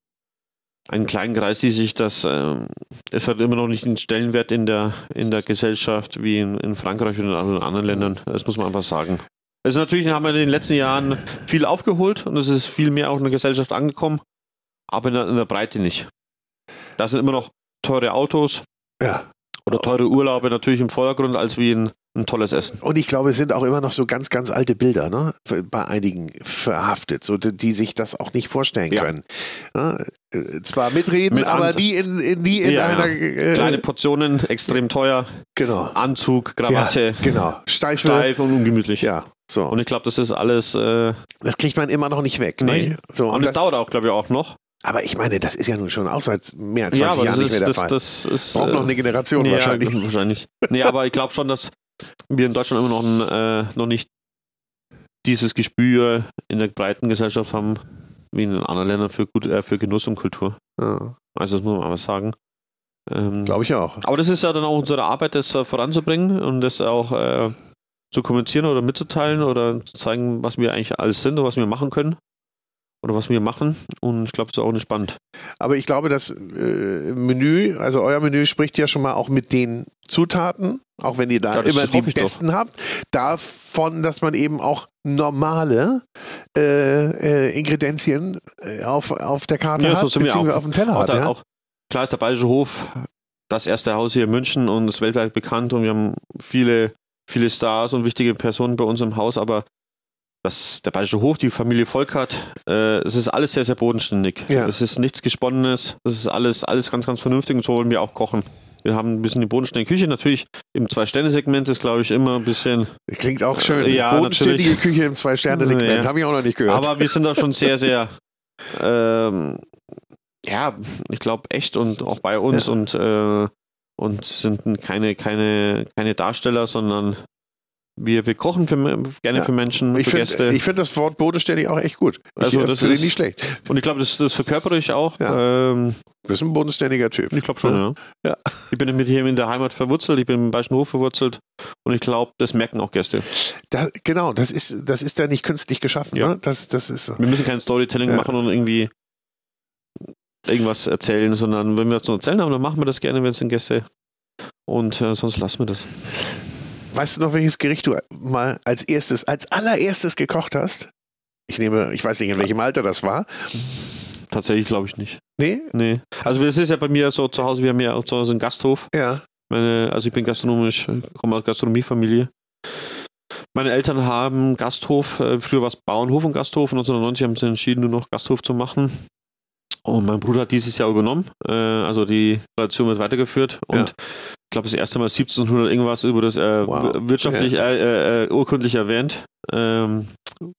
einen kleinen Kreis, die sich das, ähm, es hat immer noch nicht einen Stellenwert in der, in der Gesellschaft wie in, in Frankreich und in anderen Ländern. Das muss man einfach sagen. Also natürlich haben wir in den letzten Jahren viel aufgeholt und es ist viel mehr auch in der Gesellschaft angekommen, aber in der, in der Breite nicht. Da sind immer noch teure Autos ja. oder teure Urlaube natürlich im Vordergrund als wie ein Ein tolles Essen. Und ich glaube, es sind auch immer noch so ganz, ganz alte Bilder, ne? Bei einigen verhaftet, so die, die sich das auch nicht vorstellen ja. können. Ja, zwar mitreden, Mit aber nie in, in, nie in ja, einer... Ja. Kleine Portionen, extrem teuer. Genau. Anzug, Krawatte. Ja, genau. Steif, steif und ungemütlich. Ja. So. Und ich glaube, das ist alles... Äh, das kriegt man immer noch nicht weg. Nee. Nee. So, und, und das, das dauert auch, glaube ich, auch noch. Aber ich meine, das ist ja nun schon auch seit mehr als zwanzig ja, Jahren nicht mehr der ist, Fall. Das, das ist, Braucht noch eine Generation nee, wahrscheinlich. Ja, wahrscheinlich. Nee, aber ich glaube schon, dass wir in Deutschland immer noch, ein, äh, noch nicht dieses Gespür in der breiten Gesellschaft haben, wie in anderen Ländern für, gut, äh, für Genuss und Kultur. Ja. Also das muss man mal sagen. Ähm, Glaube ich auch. Aber das ist ja dann auch unsere Arbeit, das äh, voranzubringen und das auch äh, zu kommunizieren oder mitzuteilen oder zu zeigen, was wir eigentlich alles sind und was wir machen können. Oder was wir machen und ich glaube, das ist auch nicht spannend. Aber ich glaube, das äh, Menü, also euer Menü spricht ja schon mal auch mit den Zutaten, auch wenn ihr da ja, immer die besten doch. habt, davon, dass man eben auch normale äh, äh, Ingredienzien auf, auf der Karte ja, hat, so beziehungsweise auf dem Teller hat. Ja? Auch, klar ist der Bayerische Hof das erste Haus hier in München und ist weltweit bekannt und wir haben viele, viele Stars und wichtige Personen bei uns im Haus, aber Das, der Bayerische Hof, die Familie Volkert, äh, es ist alles sehr, sehr bodenständig. Ja. Es ist nichts Gesponnenes, es ist alles, alles ganz, ganz vernünftig und so wollen wir auch kochen. Wir haben ein bisschen die bodenständige Küche, natürlich im Zwei-Sterne-Segment ist, glaube ich, immer ein bisschen... Klingt auch schön, ja, bodenständige natürlich. Küche im Zwei-Sterne-Segment, ja. habe ich auch noch nicht gehört. Aber wir sind da schon sehr, sehr, ähm, ja, ich glaube, echt und auch bei uns ja. und, äh, und sind keine, keine, keine Darsteller, sondern... Wir, wir kochen für, gerne ja. für Menschen, ich für find, Gäste. Ich finde das Wort bodenständig auch echt gut. Ich also das finde nicht schlecht. Und ich glaube, das, das verkörpere ich auch. Ja. Ähm, du bist ein bodenständiger Typ. Ich glaube schon, ja. Ja. ja. Ich bin mit hier in der Heimat verwurzelt, ich bin im Bayerischen Hof verwurzelt und ich glaube, das merken auch Gäste. Da, genau, das ist, das ist da nicht künstlich geschaffen. Ja. Ne? Das, das ist so. Wir müssen kein Storytelling ja. machen und irgendwie irgendwas erzählen, sondern wenn wir was zu erzählen haben, dann machen wir das gerne, wenn es sind Gäste und äh, sonst lassen wir das. Weißt du noch, welches Gericht du mal als erstes, als allererstes gekocht hast? Ich nehme, ich weiß nicht, in welchem Alter das war. Tatsächlich glaube ich nicht. Nee? Nee. Also das ist ja bei mir so zu Hause, wir haben ja auch zu Hause einen Gasthof. Ja. Meine, also ich bin gastronomisch, komme aus Gastronomiefamilie. Meine Eltern haben Gasthof, früher war es Bauernhof und Gasthof, neunzehnhundertneunzig haben sie entschieden, nur noch Gasthof zu machen. Und mein Bruder hat dieses Jahr übernommen, also die Tradition wird weitergeführt und ja. ich glaube, das erste Mal siebzehnhundert irgendwas über das äh, wow. wirtschaftlich, ja. äh, äh, urkundlich erwähnt, ähm,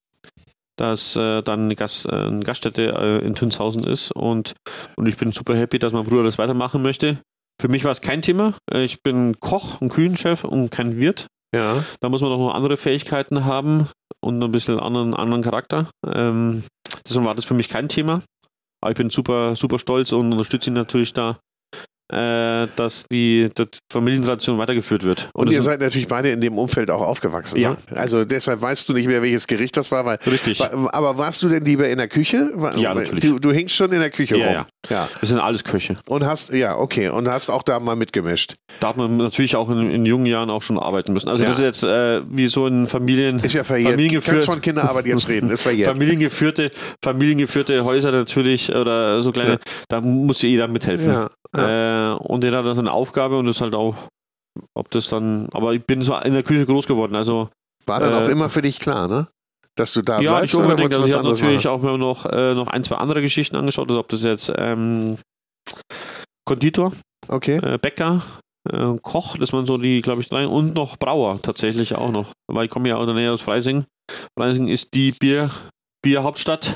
dass äh, dann eine, Gast, äh, eine Gaststätte äh, in Tünzhausen ist und, und ich bin super happy, dass mein Bruder das weitermachen möchte. Für mich war es kein Thema. Ich bin Koch und Küchenchef und kein Wirt. Ja. Da muss man doch noch andere Fähigkeiten haben und ein bisschen anderen, anderen Charakter. Ähm, deswegen war das für mich kein Thema. Aber ich bin super, super stolz und unterstütze ihn natürlich da, äh, dass die, die Familientradition weitergeführt wird. Und, Und ihr das- seid natürlich beide in dem Umfeld auch aufgewachsen. Ja. Ne? Also deshalb weißt du nicht mehr, welches Gericht das war. Weil, Richtig. wa- aber warst du denn lieber in der Küche? War- Ja, natürlich. Du, du hingst schon in der Küche Ja, rum. ja. ja. Wir sind alles Köche. Und hast, ja, okay. Und hast auch da mal mitgemischt. Da hat man natürlich auch in, in jungen Jahren auch schon arbeiten müssen. Also Ja. das ist jetzt äh, wie so in Familien... Ist ja verjährt. Du Familiengeführt- kannst von Kinderarbeit jetzt reden. Ist verjährt. Familiengeführte, familiengeführte Häuser natürlich oder so kleine, Ja. da muss jeder mithelfen. Ja, Äh, und jeder hat dann eine Aufgabe und das ist halt auch, ob das dann, aber ich bin so in der Küche groß geworden, also War dann äh, auch immer für dich klar, ne? Dass du da ja, bleibst nicht unbedingt. wolltest du Also ich was habe anderes natürlich machen? auch mal noch, äh, noch ein, zwei andere Geschichten angeschaut, also ob das jetzt ähm, Konditor, Okay. äh, Bäcker, äh, Koch, das waren so die, glaube ich, drei und noch Brauer tatsächlich auch noch, weil ich komme ja aus der Nähe aus Freising. Freising ist die Bier, Bierhauptstadt.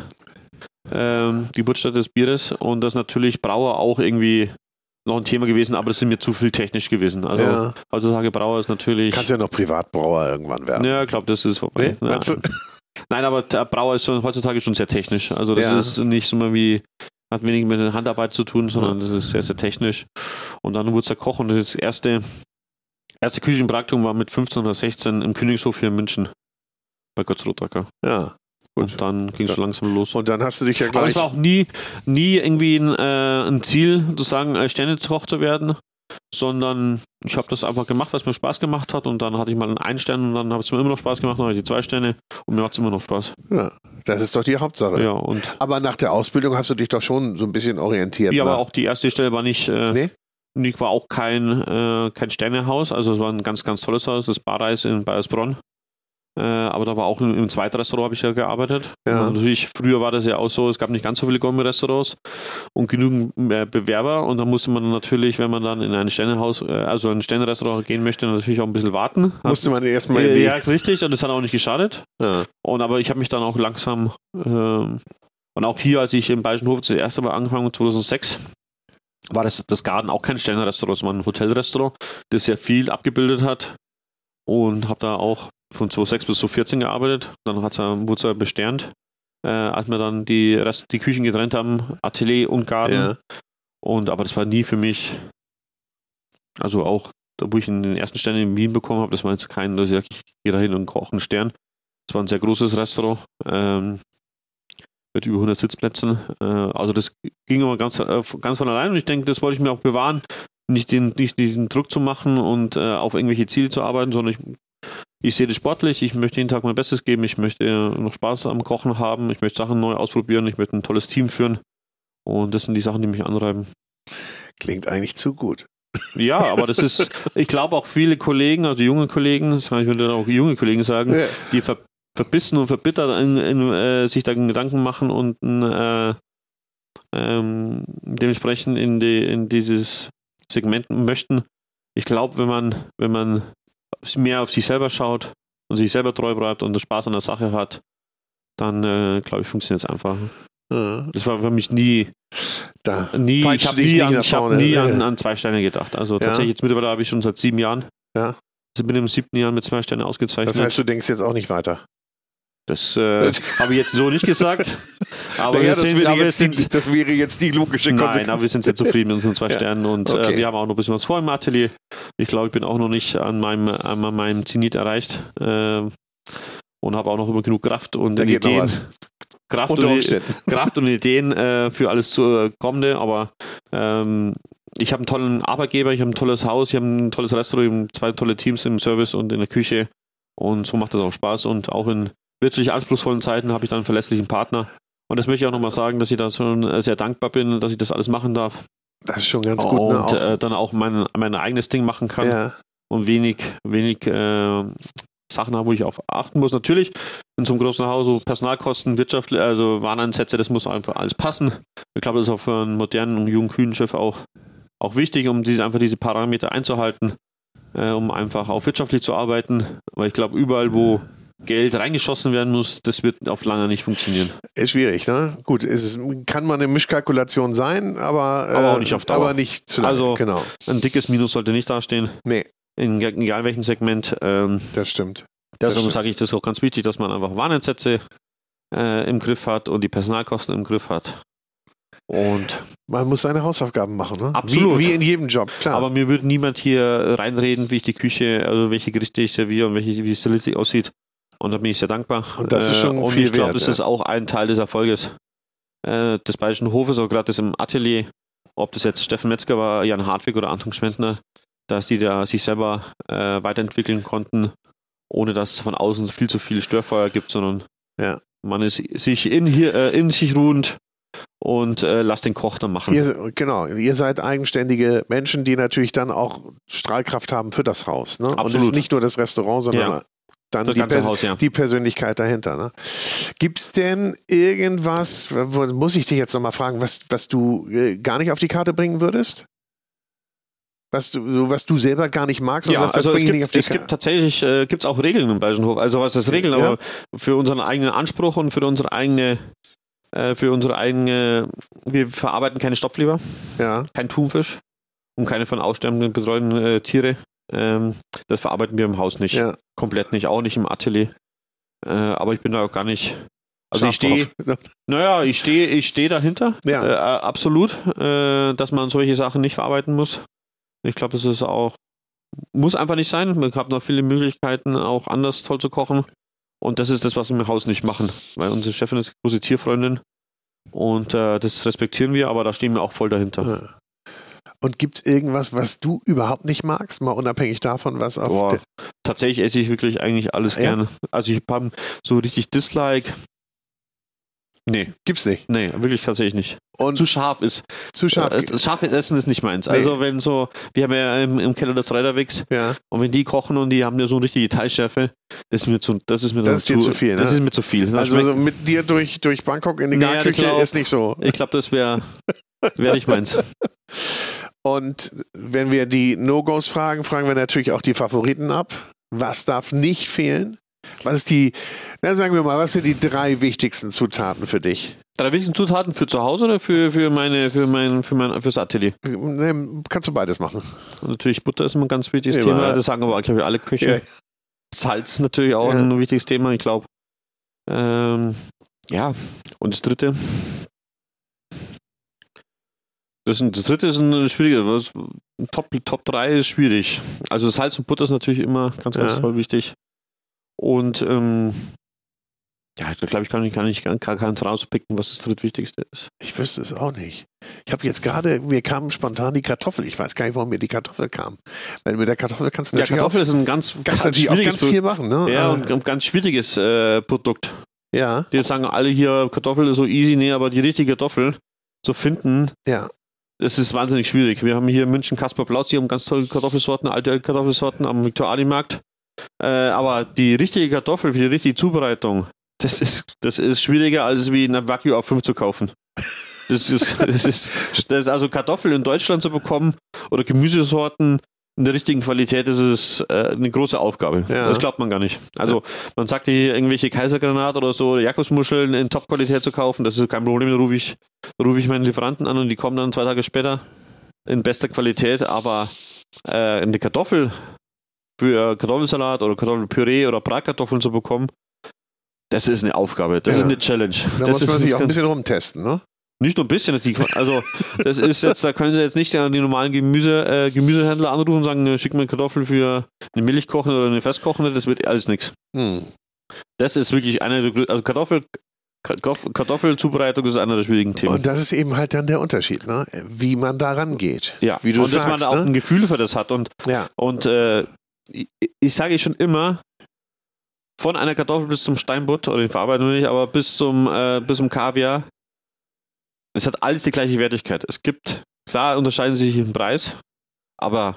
Ähm, die Geburtsstadt des Bieres und das natürlich Brauer auch irgendwie noch ein Thema gewesen, aber das sind mir zu viel technisch gewesen. Also Ja. heutzutage Brauer ist natürlich. Kannst ja noch Privatbrauer irgendwann werden. Ja, ich glaube, das ist vorbei. Nee? Ja. Meinst du? Nein, aber der Brauer ist schon, heutzutage schon sehr technisch. Also das Ja. ist nicht so mal wie, hat wenig mit der Handarbeit zu tun, sondern das ist sehr, sehr technisch. Und dann wurde es der Koch und das erste, erste Küchenpraktikum war mit fünfzehn oder sechzehn im Königshof hier in München bei Götz Rotacker. Ja. Gut. Und dann ging es Ja. so langsam los. Und dann hast du dich ja Aber gleich. es war auch nie, nie irgendwie ein, äh, ein Ziel, zu sagen, äh, Sternekoch zu werden, sondern ich habe das einfach gemacht, was mir Spaß gemacht hat und dann hatte ich mal einen Ein-Stern und dann habe es mir immer noch Spaß gemacht, dann hatte ich die zwei Sterne und mir macht es immer noch Spaß. Ja, das ist doch die Hauptsache. Ja, und Aber nach der Ausbildung hast du dich doch schon so ein bisschen orientiert. ja, ne? aber auch die erste Stelle war nicht, äh, Nee? nicht war auch kein, äh, kein Sternehaus, also es war ein ganz, ganz tolles Haus, das Barreis in Bayersbronn. Äh, aber da war auch im, im zweiten Restaurant habe ich ja gearbeitet. Ja. Und natürlich, früher war das ja auch so, es gab nicht ganz so viele Gourmet-Restaurants und genügend äh, Bewerber und da musste man natürlich, wenn man dann in ein Sternehaus, äh, also ein Sternenrestaurant gehen möchte, natürlich auch ein bisschen warten. Musste man erstmal in Äh, die. ja, richtig, und das hat auch nicht geschadet. Ja. Und aber ich habe mich dann auch langsam ähm, und auch hier, als ich im Bayerischen Hof das erste Mal angefangen habe, zweitausendsechs, war das, das Garten auch kein Sternenrestaurant, es war ein Hotelrestaurant, das sehr viel abgebildet hat und habe da auch von zweitausendsechs bis zweitausendvierzehn gearbeitet. Dann hat's, äh, wurde es ja besternt, äh, als wir dann die, Rest, die Küchen getrennt haben, Atelier und Garten. Ja. Und, aber das war nie für mich, also auch, da wo ich den ersten Stern in Wien bekommen habe, das war jetzt kein, dass ich sage, ich gehe da hin und koche einen Stern. Das war ein sehr großes Restaurant ähm, mit über hundert Sitzplätzen. Äh, also das ging immer ganz, äh, ganz von allein und ich denke, das wollte ich mir auch bewahren, nicht den, nicht den Druck zu machen und äh, auf irgendwelche Ziele zu arbeiten, sondern ich Ich sehe das sportlich, ich möchte jeden Tag mein Bestes geben, ich möchte noch Spaß am Kochen haben, ich möchte Sachen neu ausprobieren, ich möchte ein tolles Team führen und das sind die Sachen, die mich antreiben. Klingt eigentlich zu gut. Ja, aber das ist, ich glaube auch viele Kollegen, also junge Kollegen, das kann ich würde auch junge Kollegen sagen, Ja. die ver, verbissen und verbittert in, in, äh, sich da Gedanken machen und äh, ähm, dementsprechend in, die, in dieses Segment möchten. Ich glaube, wenn man, wenn man mehr auf sich selber schaut und sich selber treu bleibt und Spaß an der Sache hat, dann äh, glaube ich, funktioniert es einfach. Ja. Das war für mich nie, Da nie peitscht ich habe dich nie, nicht an, nach ich hab vorne. nie Ja. an, an zwei Sterne gedacht. Also Ja. tatsächlich, jetzt mittlerweile habe ich schon seit sieben Jahren. Ja. Also bin im siebten Jahr mit zwei Sternen ausgezeichnet. Das heißt, du denkst jetzt auch nicht weiter. Das äh, habe ich jetzt so nicht gesagt. Aber Naja, wir das, sind, wäre aber wir jetzt die, sind das wäre jetzt die logische Konsequenz. Nein, aber wir sind sehr zufrieden mit unseren zwei Ja. Sternen und Okay. äh, wir haben auch noch ein bisschen was vor im Atelier. Ich glaube, ich bin auch noch nicht an meinem, an meinem Zenit erreicht äh, und habe auch noch immer genug Kraft und Da geht noch Ideen. was. Kraft Unter und, Umständen. Kraft und Ideen äh, für alles zu äh, kommende, aber ähm, ich habe einen tollen Arbeitgeber, ich habe ein tolles Haus, ich habe ein tolles Restaurant, ich habe zwei tolle Teams im Service und in der Küche und so macht das auch Spaß und auch in wirtschaftlich anspruchsvollen Zeiten habe ich dann einen verlässlichen Partner und das möchte ich auch nochmal sagen, dass ich da schon sehr dankbar bin, dass ich das alles machen darf Das ist schon ganz gut. und Ne? Auch, äh, dann auch mein, mein eigenes Ding machen kann ja. und wenig, wenig äh, Sachen habe, wo ich auf achten muss. Natürlich in so einem großen Haus, so Personalkosten, Wirtschaft, also Wareneinsätze, das muss einfach alles passen. Ich glaube, das ist auch für einen modernen und jungen Küchenchef auch, auch wichtig, um diese, einfach diese Parameter einzuhalten, äh, um einfach auch wirtschaftlich zu arbeiten. Weil ich glaube, überall, wo Geld reingeschossen werden muss, das wird auf lange nicht funktionieren. Ist schwierig, ne? Gut, ist es kann mal eine Mischkalkulation sein, aber, äh, Aber auch nicht auf Dauer. aber nicht zu lange. Also- genau. Ein dickes Minus sollte nicht dastehen, Nee, in, egal welchem Segment. Ähm, das stimmt. Deshalb stimmt. sage ich, das ist auch ganz wichtig, dass man einfach Wareneinsätze äh, im Griff hat und die Personalkosten im Griff hat. Und Man muss seine Hausaufgaben machen, ne? Absolut. Wie, wie in jedem Job, klar. Aber mir würde niemand hier reinreden, wie ich die Küche, also welche Gerichte ich serviere und welche, wie die Stilistik aussieht. Und da bin ich sehr dankbar. Und das ist schon äh, und viel ich glaube, wert, das ja. ist auch ein Teil des Erfolges äh, des Bayerischen Hofes, auch gerade das im Atelier, ob das jetzt Steffen Metzger war, Jan Hartwig oder Anton Schwendner, dass die da sich selber äh, weiterentwickeln konnten, ohne dass es von außen viel zu viel Störfeuer gibt, sondern ja. man ist sich in, hier, äh, in sich ruhend und äh, lasst den Koch dann machen. Ihr, genau, ihr seid eigenständige Menschen, die natürlich dann auch Strahlkraft haben für das Haus. Ne? Und es ist nicht nur das Restaurant, sondern ja. dann das die, Pers- Haus, ja. die Persönlichkeit dahinter. Ne? Gibt es denn irgendwas, wo, muss ich dich jetzt nochmal fragen, was, was du äh, gar nicht auf die Karte bringen würdest? Was du, was du selber gar nicht magst und ja, sagst, das also bringe ich es nicht gibt, auf die es Karte? gibt tatsächlich, äh, gibt es auch Regeln im Bayerischen Hof. Also was ist Regeln, Ja. aber für unseren eigenen Anspruch und für unsere eigene, äh, für unsere eigene, wir verarbeiten keine Stopfleber, Ja. kein Thunfisch und keine von aussterbenden betreuten äh, Tiere. Ähm, das verarbeiten wir im Haus nicht. Ja. Komplett nicht, auch nicht im Atelier. Äh, aber ich bin da auch gar nicht. Also Scharf ich stehe, drauf. naja, ich stehe, ich stehe dahinter. Ja. Äh, absolut, äh, dass man solche Sachen nicht verarbeiten muss. Ich glaube, es ist auch, muss einfach nicht sein. Man hat noch viele Möglichkeiten, auch anders toll zu kochen. Und das ist das, was wir im Haus nicht machen. Weil unsere Chefin ist große Tierfreundin. Und äh, das respektieren wir, aber da stehen wir auch voll dahinter. Ja. Und gibt es irgendwas, was du überhaupt nicht magst? Mal unabhängig davon, was auf Boah, der tatsächlich esse ich wirklich eigentlich alles Ja? gerne. Also ich habe so richtig Dislike. Nee, Gibt's nicht. nee, wirklich tatsächlich nicht. Und Zu scharf ist. zu scharf. Äh, scharfes Essen ist nicht meins. Nee. Also wenn so, wir haben ja im, im Keller das Reiterwix Ja. und wenn die kochen und die haben ja so eine richtige Detailschärfe, das ist mir zu, das ist mir Das ist dir zu viel, ne? Das ist mir zu viel. Das Also schmeckt- so mit dir durch, durch Bangkok in die Nee, Garküche ich glaub- ist nicht so. ich glaube, das wäre wär nicht meins. Und wenn wir die No-Gos fragen, fragen wir natürlich auch die Favoriten ab. Was darf nicht fehlen? Was ist die, na sagen wir mal, was sind die drei wichtigsten Zutaten für dich? Drei wichtigen Zutaten für zu Hause oder für, für meine, für mein, für mein, fürs Atelier? Ne, kannst du beides machen. Und natürlich Butter ist immer ein ganz wichtiges Immer, Thema. ja. Das sagen aber, glaube ich, alle Köche. Ja. Salz ist natürlich auch Ja. ein wichtiges Thema, ich glaube. Ähm, ja, und das dritte. Das, ist ein, das dritte ist ein schwieriger. Was, Top, Top drei ist schwierig. Also Salz und Butter ist natürlich immer ganz, ganz Ja. toll wichtig. Und ähm, ja, da glaube ich, kann ich gar nicht gar keins rauspicken, was das drittwichtigste ist. Ich wüsste es auch nicht. Ich habe jetzt gerade, mir kam spontan die Kartoffel. Ich weiß gar nicht, warum mir die Kartoffel kam. Weil mit der Kartoffel kannst du Ja, natürlich, Kartoffel auch, ist ein ganz, kannst ganz natürlich auch schwieriges ganz viel machen. Ne? Ja, Äh, und ein ganz schwieriges äh, Produkt. ja, Die sagen alle hier, Kartoffel ist so easy, nee, aber die richtige Kartoffel zu finden, ja. das ist wahnsinnig schwierig. Wir haben hier in München Kaspar Plautz, die haben ganz tolle Kartoffelsorten, alte Kartoffelsorten am Viktualienmarkt. Äh, aber die richtige Kartoffel für die richtige Zubereitung, das ist, das ist schwieriger, als wie eine Wagyu A fünf zu kaufen. Das ist, das ist, das ist also Kartoffeln in Deutschland zu bekommen oder Gemüsesorten in der richtigen Qualität, das ist äh, eine große Aufgabe. Ja. Das glaubt man gar nicht. Also man sagt hier irgendwelche Kaisergranat oder so Jakobsmuscheln in Top-Qualität zu kaufen, das ist kein Problem, da rufe ich, da rufe ich meinen Lieferanten an und die kommen dann zwei Tage später in bester Qualität, aber äh, eine Kartoffel für Kartoffelsalat oder Kartoffelpüree oder Bratkartoffeln zu bekommen, das ist eine Aufgabe, das Ja. ist eine Challenge. Da das muss man ist, sich das auch ein kann- bisschen rumtesten, ne? nicht nur ein bisschen, das die, also das ist jetzt, da können Sie jetzt nicht die normalen Gemüse, äh, Gemüsehändler anrufen und sagen, äh, schick mir Kartoffeln für eine Milchkochende oder eine Festkochende, das wird alles nichts. Hm. Das ist wirklich eine der grö- also Kartoffel, Kartoffel, Kartoffelzubereitung ist einer der schwierigen Themen. Und das ist eben halt dann der Unterschied, ne? Wie man da rangeht. ja, Wie du und dass man sagst, da auch ne? ein Gefühl für das hat und, Ja, und äh, ich, ich sage schon immer, von einer Kartoffel bis zum Steinbutt, oder die Verarbeitung nicht, aber bis zum, äh, bis zum Kaviar, es hat alles die gleiche Wertigkeit. Es gibt, klar unterscheiden sie sich im Preis, aber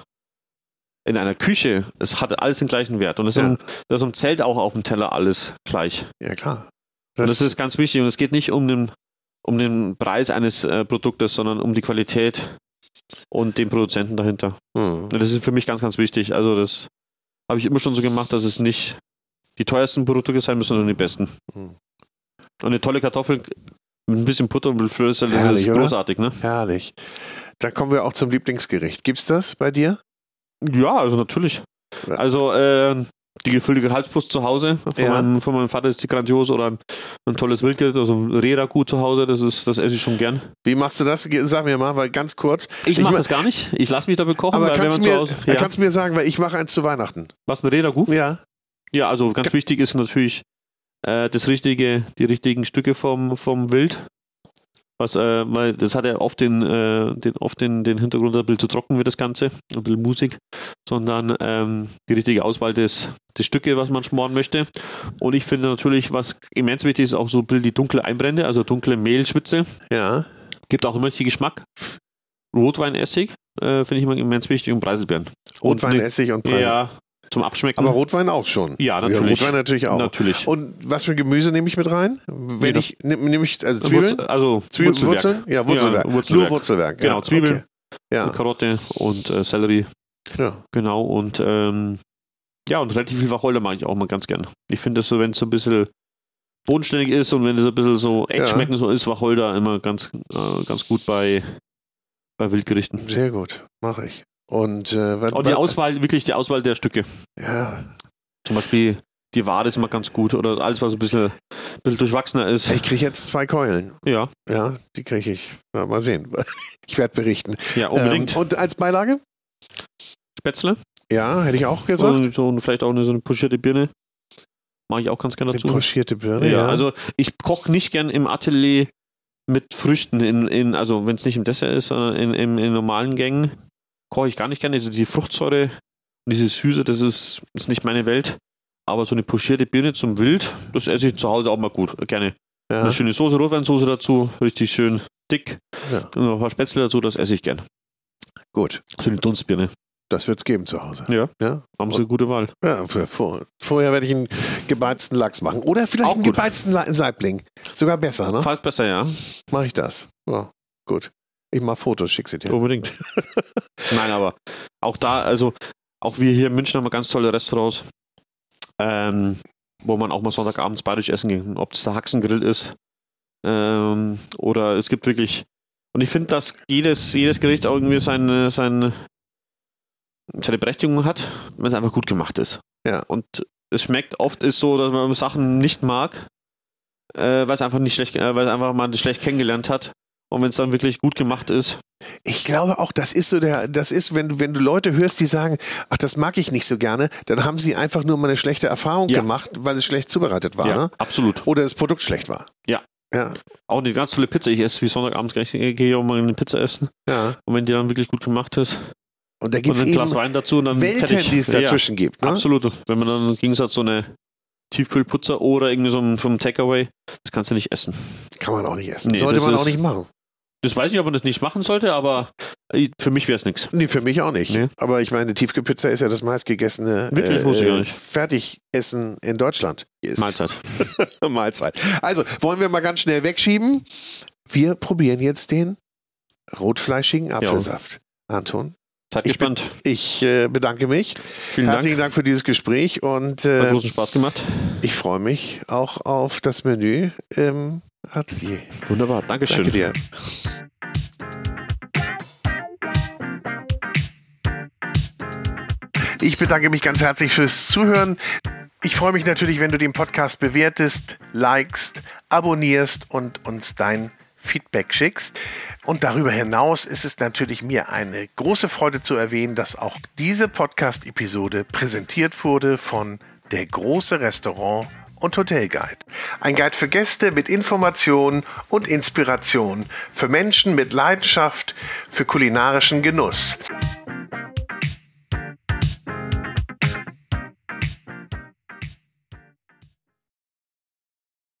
in einer Küche, es hat alles den gleichen Wert. Und das, Ja. um, das umzählt auch auf dem Teller alles gleich. ja klar. Und das ist ganz wichtig. Und es geht nicht um den, um den Preis eines äh, Produktes, sondern um die Qualität und den Produzenten dahinter. hm. Und das ist für mich ganz, ganz wichtig. Also das habe ich immer schon so gemacht, dass es nicht die teuersten Produkte sein müssen, sondern die besten. Hm. Und eine tolle Kartoffel mit ein bisschen Butter und Flöße, das Herrlich, ist oder? großartig, ne? Herrlich. Da kommen wir auch zum Lieblingsgericht. Gibt's das bei dir? Ja, also natürlich. Ja. Also äh, die gefüllte Gehaltsbrust zu Hause. Von, Ja. meinem, von meinem Vater ist die grandios oder ein, ein tolles Wildgericht, also ein Reh-Ragout zu Hause, das, ist, das esse ich schon gern. Wie machst du das? Sag mir mal, weil ganz kurz. Ich mache ma- das gar nicht. Ich lasse mich da bekochen. Aber weil kannst du wenn mir, man zu Hause, ja. kannst du mir sagen, weil ich mache eins zu Weihnachten. Was, ein Reh-Ragout? Ja. Ja, also ganz wichtig ist natürlich äh, das richtige, die richtigen Stücke vom, vom Wild. Was, äh, weil das hat ja oft den, äh, den, oft den, den Hintergrund, ein bisschen zu trocken wird das Ganze, ein bisschen Musik, sondern ähm, die richtige Auswahl des, des Stücke, was man schmoren möchte. Und ich finde natürlich, was immens wichtig ist, auch so ein bisschen die dunkle Einbrände, also dunkle Mehlschwitze. Ja. Gibt auch immer richtig Geschmack. Rotweinessig äh, finde ich immer immens wichtig und Preiselbeeren. Rotwein, und, Essig und Preise. Ja, zum Abschmecken. Aber Rotwein auch schon. Ja, natürlich. Rotwein natürlich auch. Natürlich. Und was für Gemüse nehme ich mit rein? Wenn Jeder. ich, nehme nehm ich, also Zwiebeln? Wurzel, also Zwiebeln, Wurzelwerk. Wurzeln? Ja, Wurzelwerk. Ja, Wurzelwerk. Nur Wurzelwerk. Genau, ja. Zwiebeln, Okay. Ja. Karotte und äh, Sellerie. Ja. Genau, und ähm, ja, und relativ viel Wacholder mag ich auch mal ganz gern. Ich finde das so, wenn es so ein bisschen bodenständig ist und wenn es ein bisschen so echt Ja. schmecken so ist, Wacholder immer ganz, äh, ganz gut bei, bei Wildgerichten. Sehr gut, mache ich. Und, äh, was, Und die was- Auswahl, wirklich die Auswahl der Stücke. Ja. Zum Beispiel die Wade ist immer ganz gut oder alles, was ein bisschen, bisschen durchwachsener ist. Ich kriege jetzt zwei Keulen. Ja, Ja, die kriege ich. Ja, mal sehen. Ich werde berichten. ja, unbedingt. Ähm, und als Beilage? Spätzle. Ja, hätte ich auch gesagt. Und so, und vielleicht auch eine, so eine pochierte Birne. Mache ich auch ganz gerne Eine dazu. pochierte Birne, Ja, ja. also ich koche nicht gern im Atelier mit Früchten, in, in, also wenn es nicht im Dessert ist, sondern in, in, in normalen Gängen, koche ich gar nicht gerne. Also die Fruchtsäure und diese Süße, das ist, ist nicht meine Welt. Aber so eine pochierte Birne zum Wild, das esse ich zu Hause auch mal gut, gerne. ja. Eine schöne Soße, Rotweinsoße dazu, richtig schön dick. Ja. Und noch ein paar Spätzle dazu, das esse ich gern. Gut, So eine Dunstbirne. das wird es geben zu Hause. Ja, Ja, haben Sie eine gute Wahl. ja für, vor, vorher werde ich einen gebeizten Lachs machen. Oder vielleicht Auch einen gut. gebeizten La- Saibling. Sogar besser, ne? Falls besser, ja. Mache ich das. Ja, gut. Ich mache Fotos, schick sie dir. Unbedingt. Nein, aber auch da, also auch wir hier in München haben wir ganz tolle Restaurants, ähm, wo man auch mal Sonntagabends bayerisch essen ging. Ob das der Haxengrill ist ähm, oder es gibt wirklich, und ich finde, dass jedes, jedes Gericht auch irgendwie seine, seine, seine Berechtigung hat, wenn es einfach gut gemacht ist. Ja. Und es schmeckt oft ist so, dass man Sachen nicht mag, äh, weil es einfach nicht schlecht, äh, weil es einfach mal schlecht kennengelernt hat. Und wenn es dann wirklich gut gemacht ist, Ich glaube auch, das ist so der, das ist, wenn du, wenn du Leute hörst, die sagen, ach, das mag ich nicht so gerne, dann haben sie einfach nur mal eine schlechte Erfahrung Ja. gemacht, weil es schlecht zubereitet war, ja, ne? absolut. Oder das Produkt schlecht war. Ja. Ja, Auch eine ganz tolle Pizza. Ich esse wie Sonntagabends gleich, ich gehe auch mal eine Pizza essen. ja. Und wenn die dann wirklich gut gemacht ist, Und da gibt und es ein Glas eben Wein dazu, und dann Welten, fertig. die es dazwischen gibt, Ja, ne? absolut. Wenn man dann im Gegensatz so eine Tiefkühlpizza oder irgendwie so ein, vom Takeaway, das kannst du nicht essen. Kann man auch nicht essen. Nee, Sollte das man ist- auch nicht machen. Das weiß ich, ob man das nicht machen sollte, aber für mich wäre es nichts. Nee, für mich auch nicht. Nee. Aber ich meine, Tiefkühlpizza ist ja das meistgegessene Wirklich? Wusste ich gar nicht. Fertigessen in Deutschland. Ist. Mahlzeit. Mahlzeit. Also, wollen wir mal ganz schnell wegschieben. Wir probieren jetzt den rotfleischigen Apfelsaft. Anton, Seid Ich gespannt. ich äh, bedanke mich. Vielen Herzlichen Dank. Dank für dieses Gespräch und Hat äh, großen Spaß gemacht. ich freue mich auch auf das Menü im Atelier. Wunderbar. Dankeschön. Danke dir. Ich bedanke mich ganz herzlich fürs Zuhören. Ich freue mich natürlich, wenn du den Podcast bewertest, likest, abonnierst und uns dein Feedback schickst. Und darüber hinaus ist es natürlich mir eine große Freude zu erwähnen, dass auch diese Podcast-Episode präsentiert wurde von Der große Restaurant und Hotelguide. Ein Guide für Gäste mit Informationen und Inspiration, für Menschen mit Leidenschaft für kulinarischen Genuss.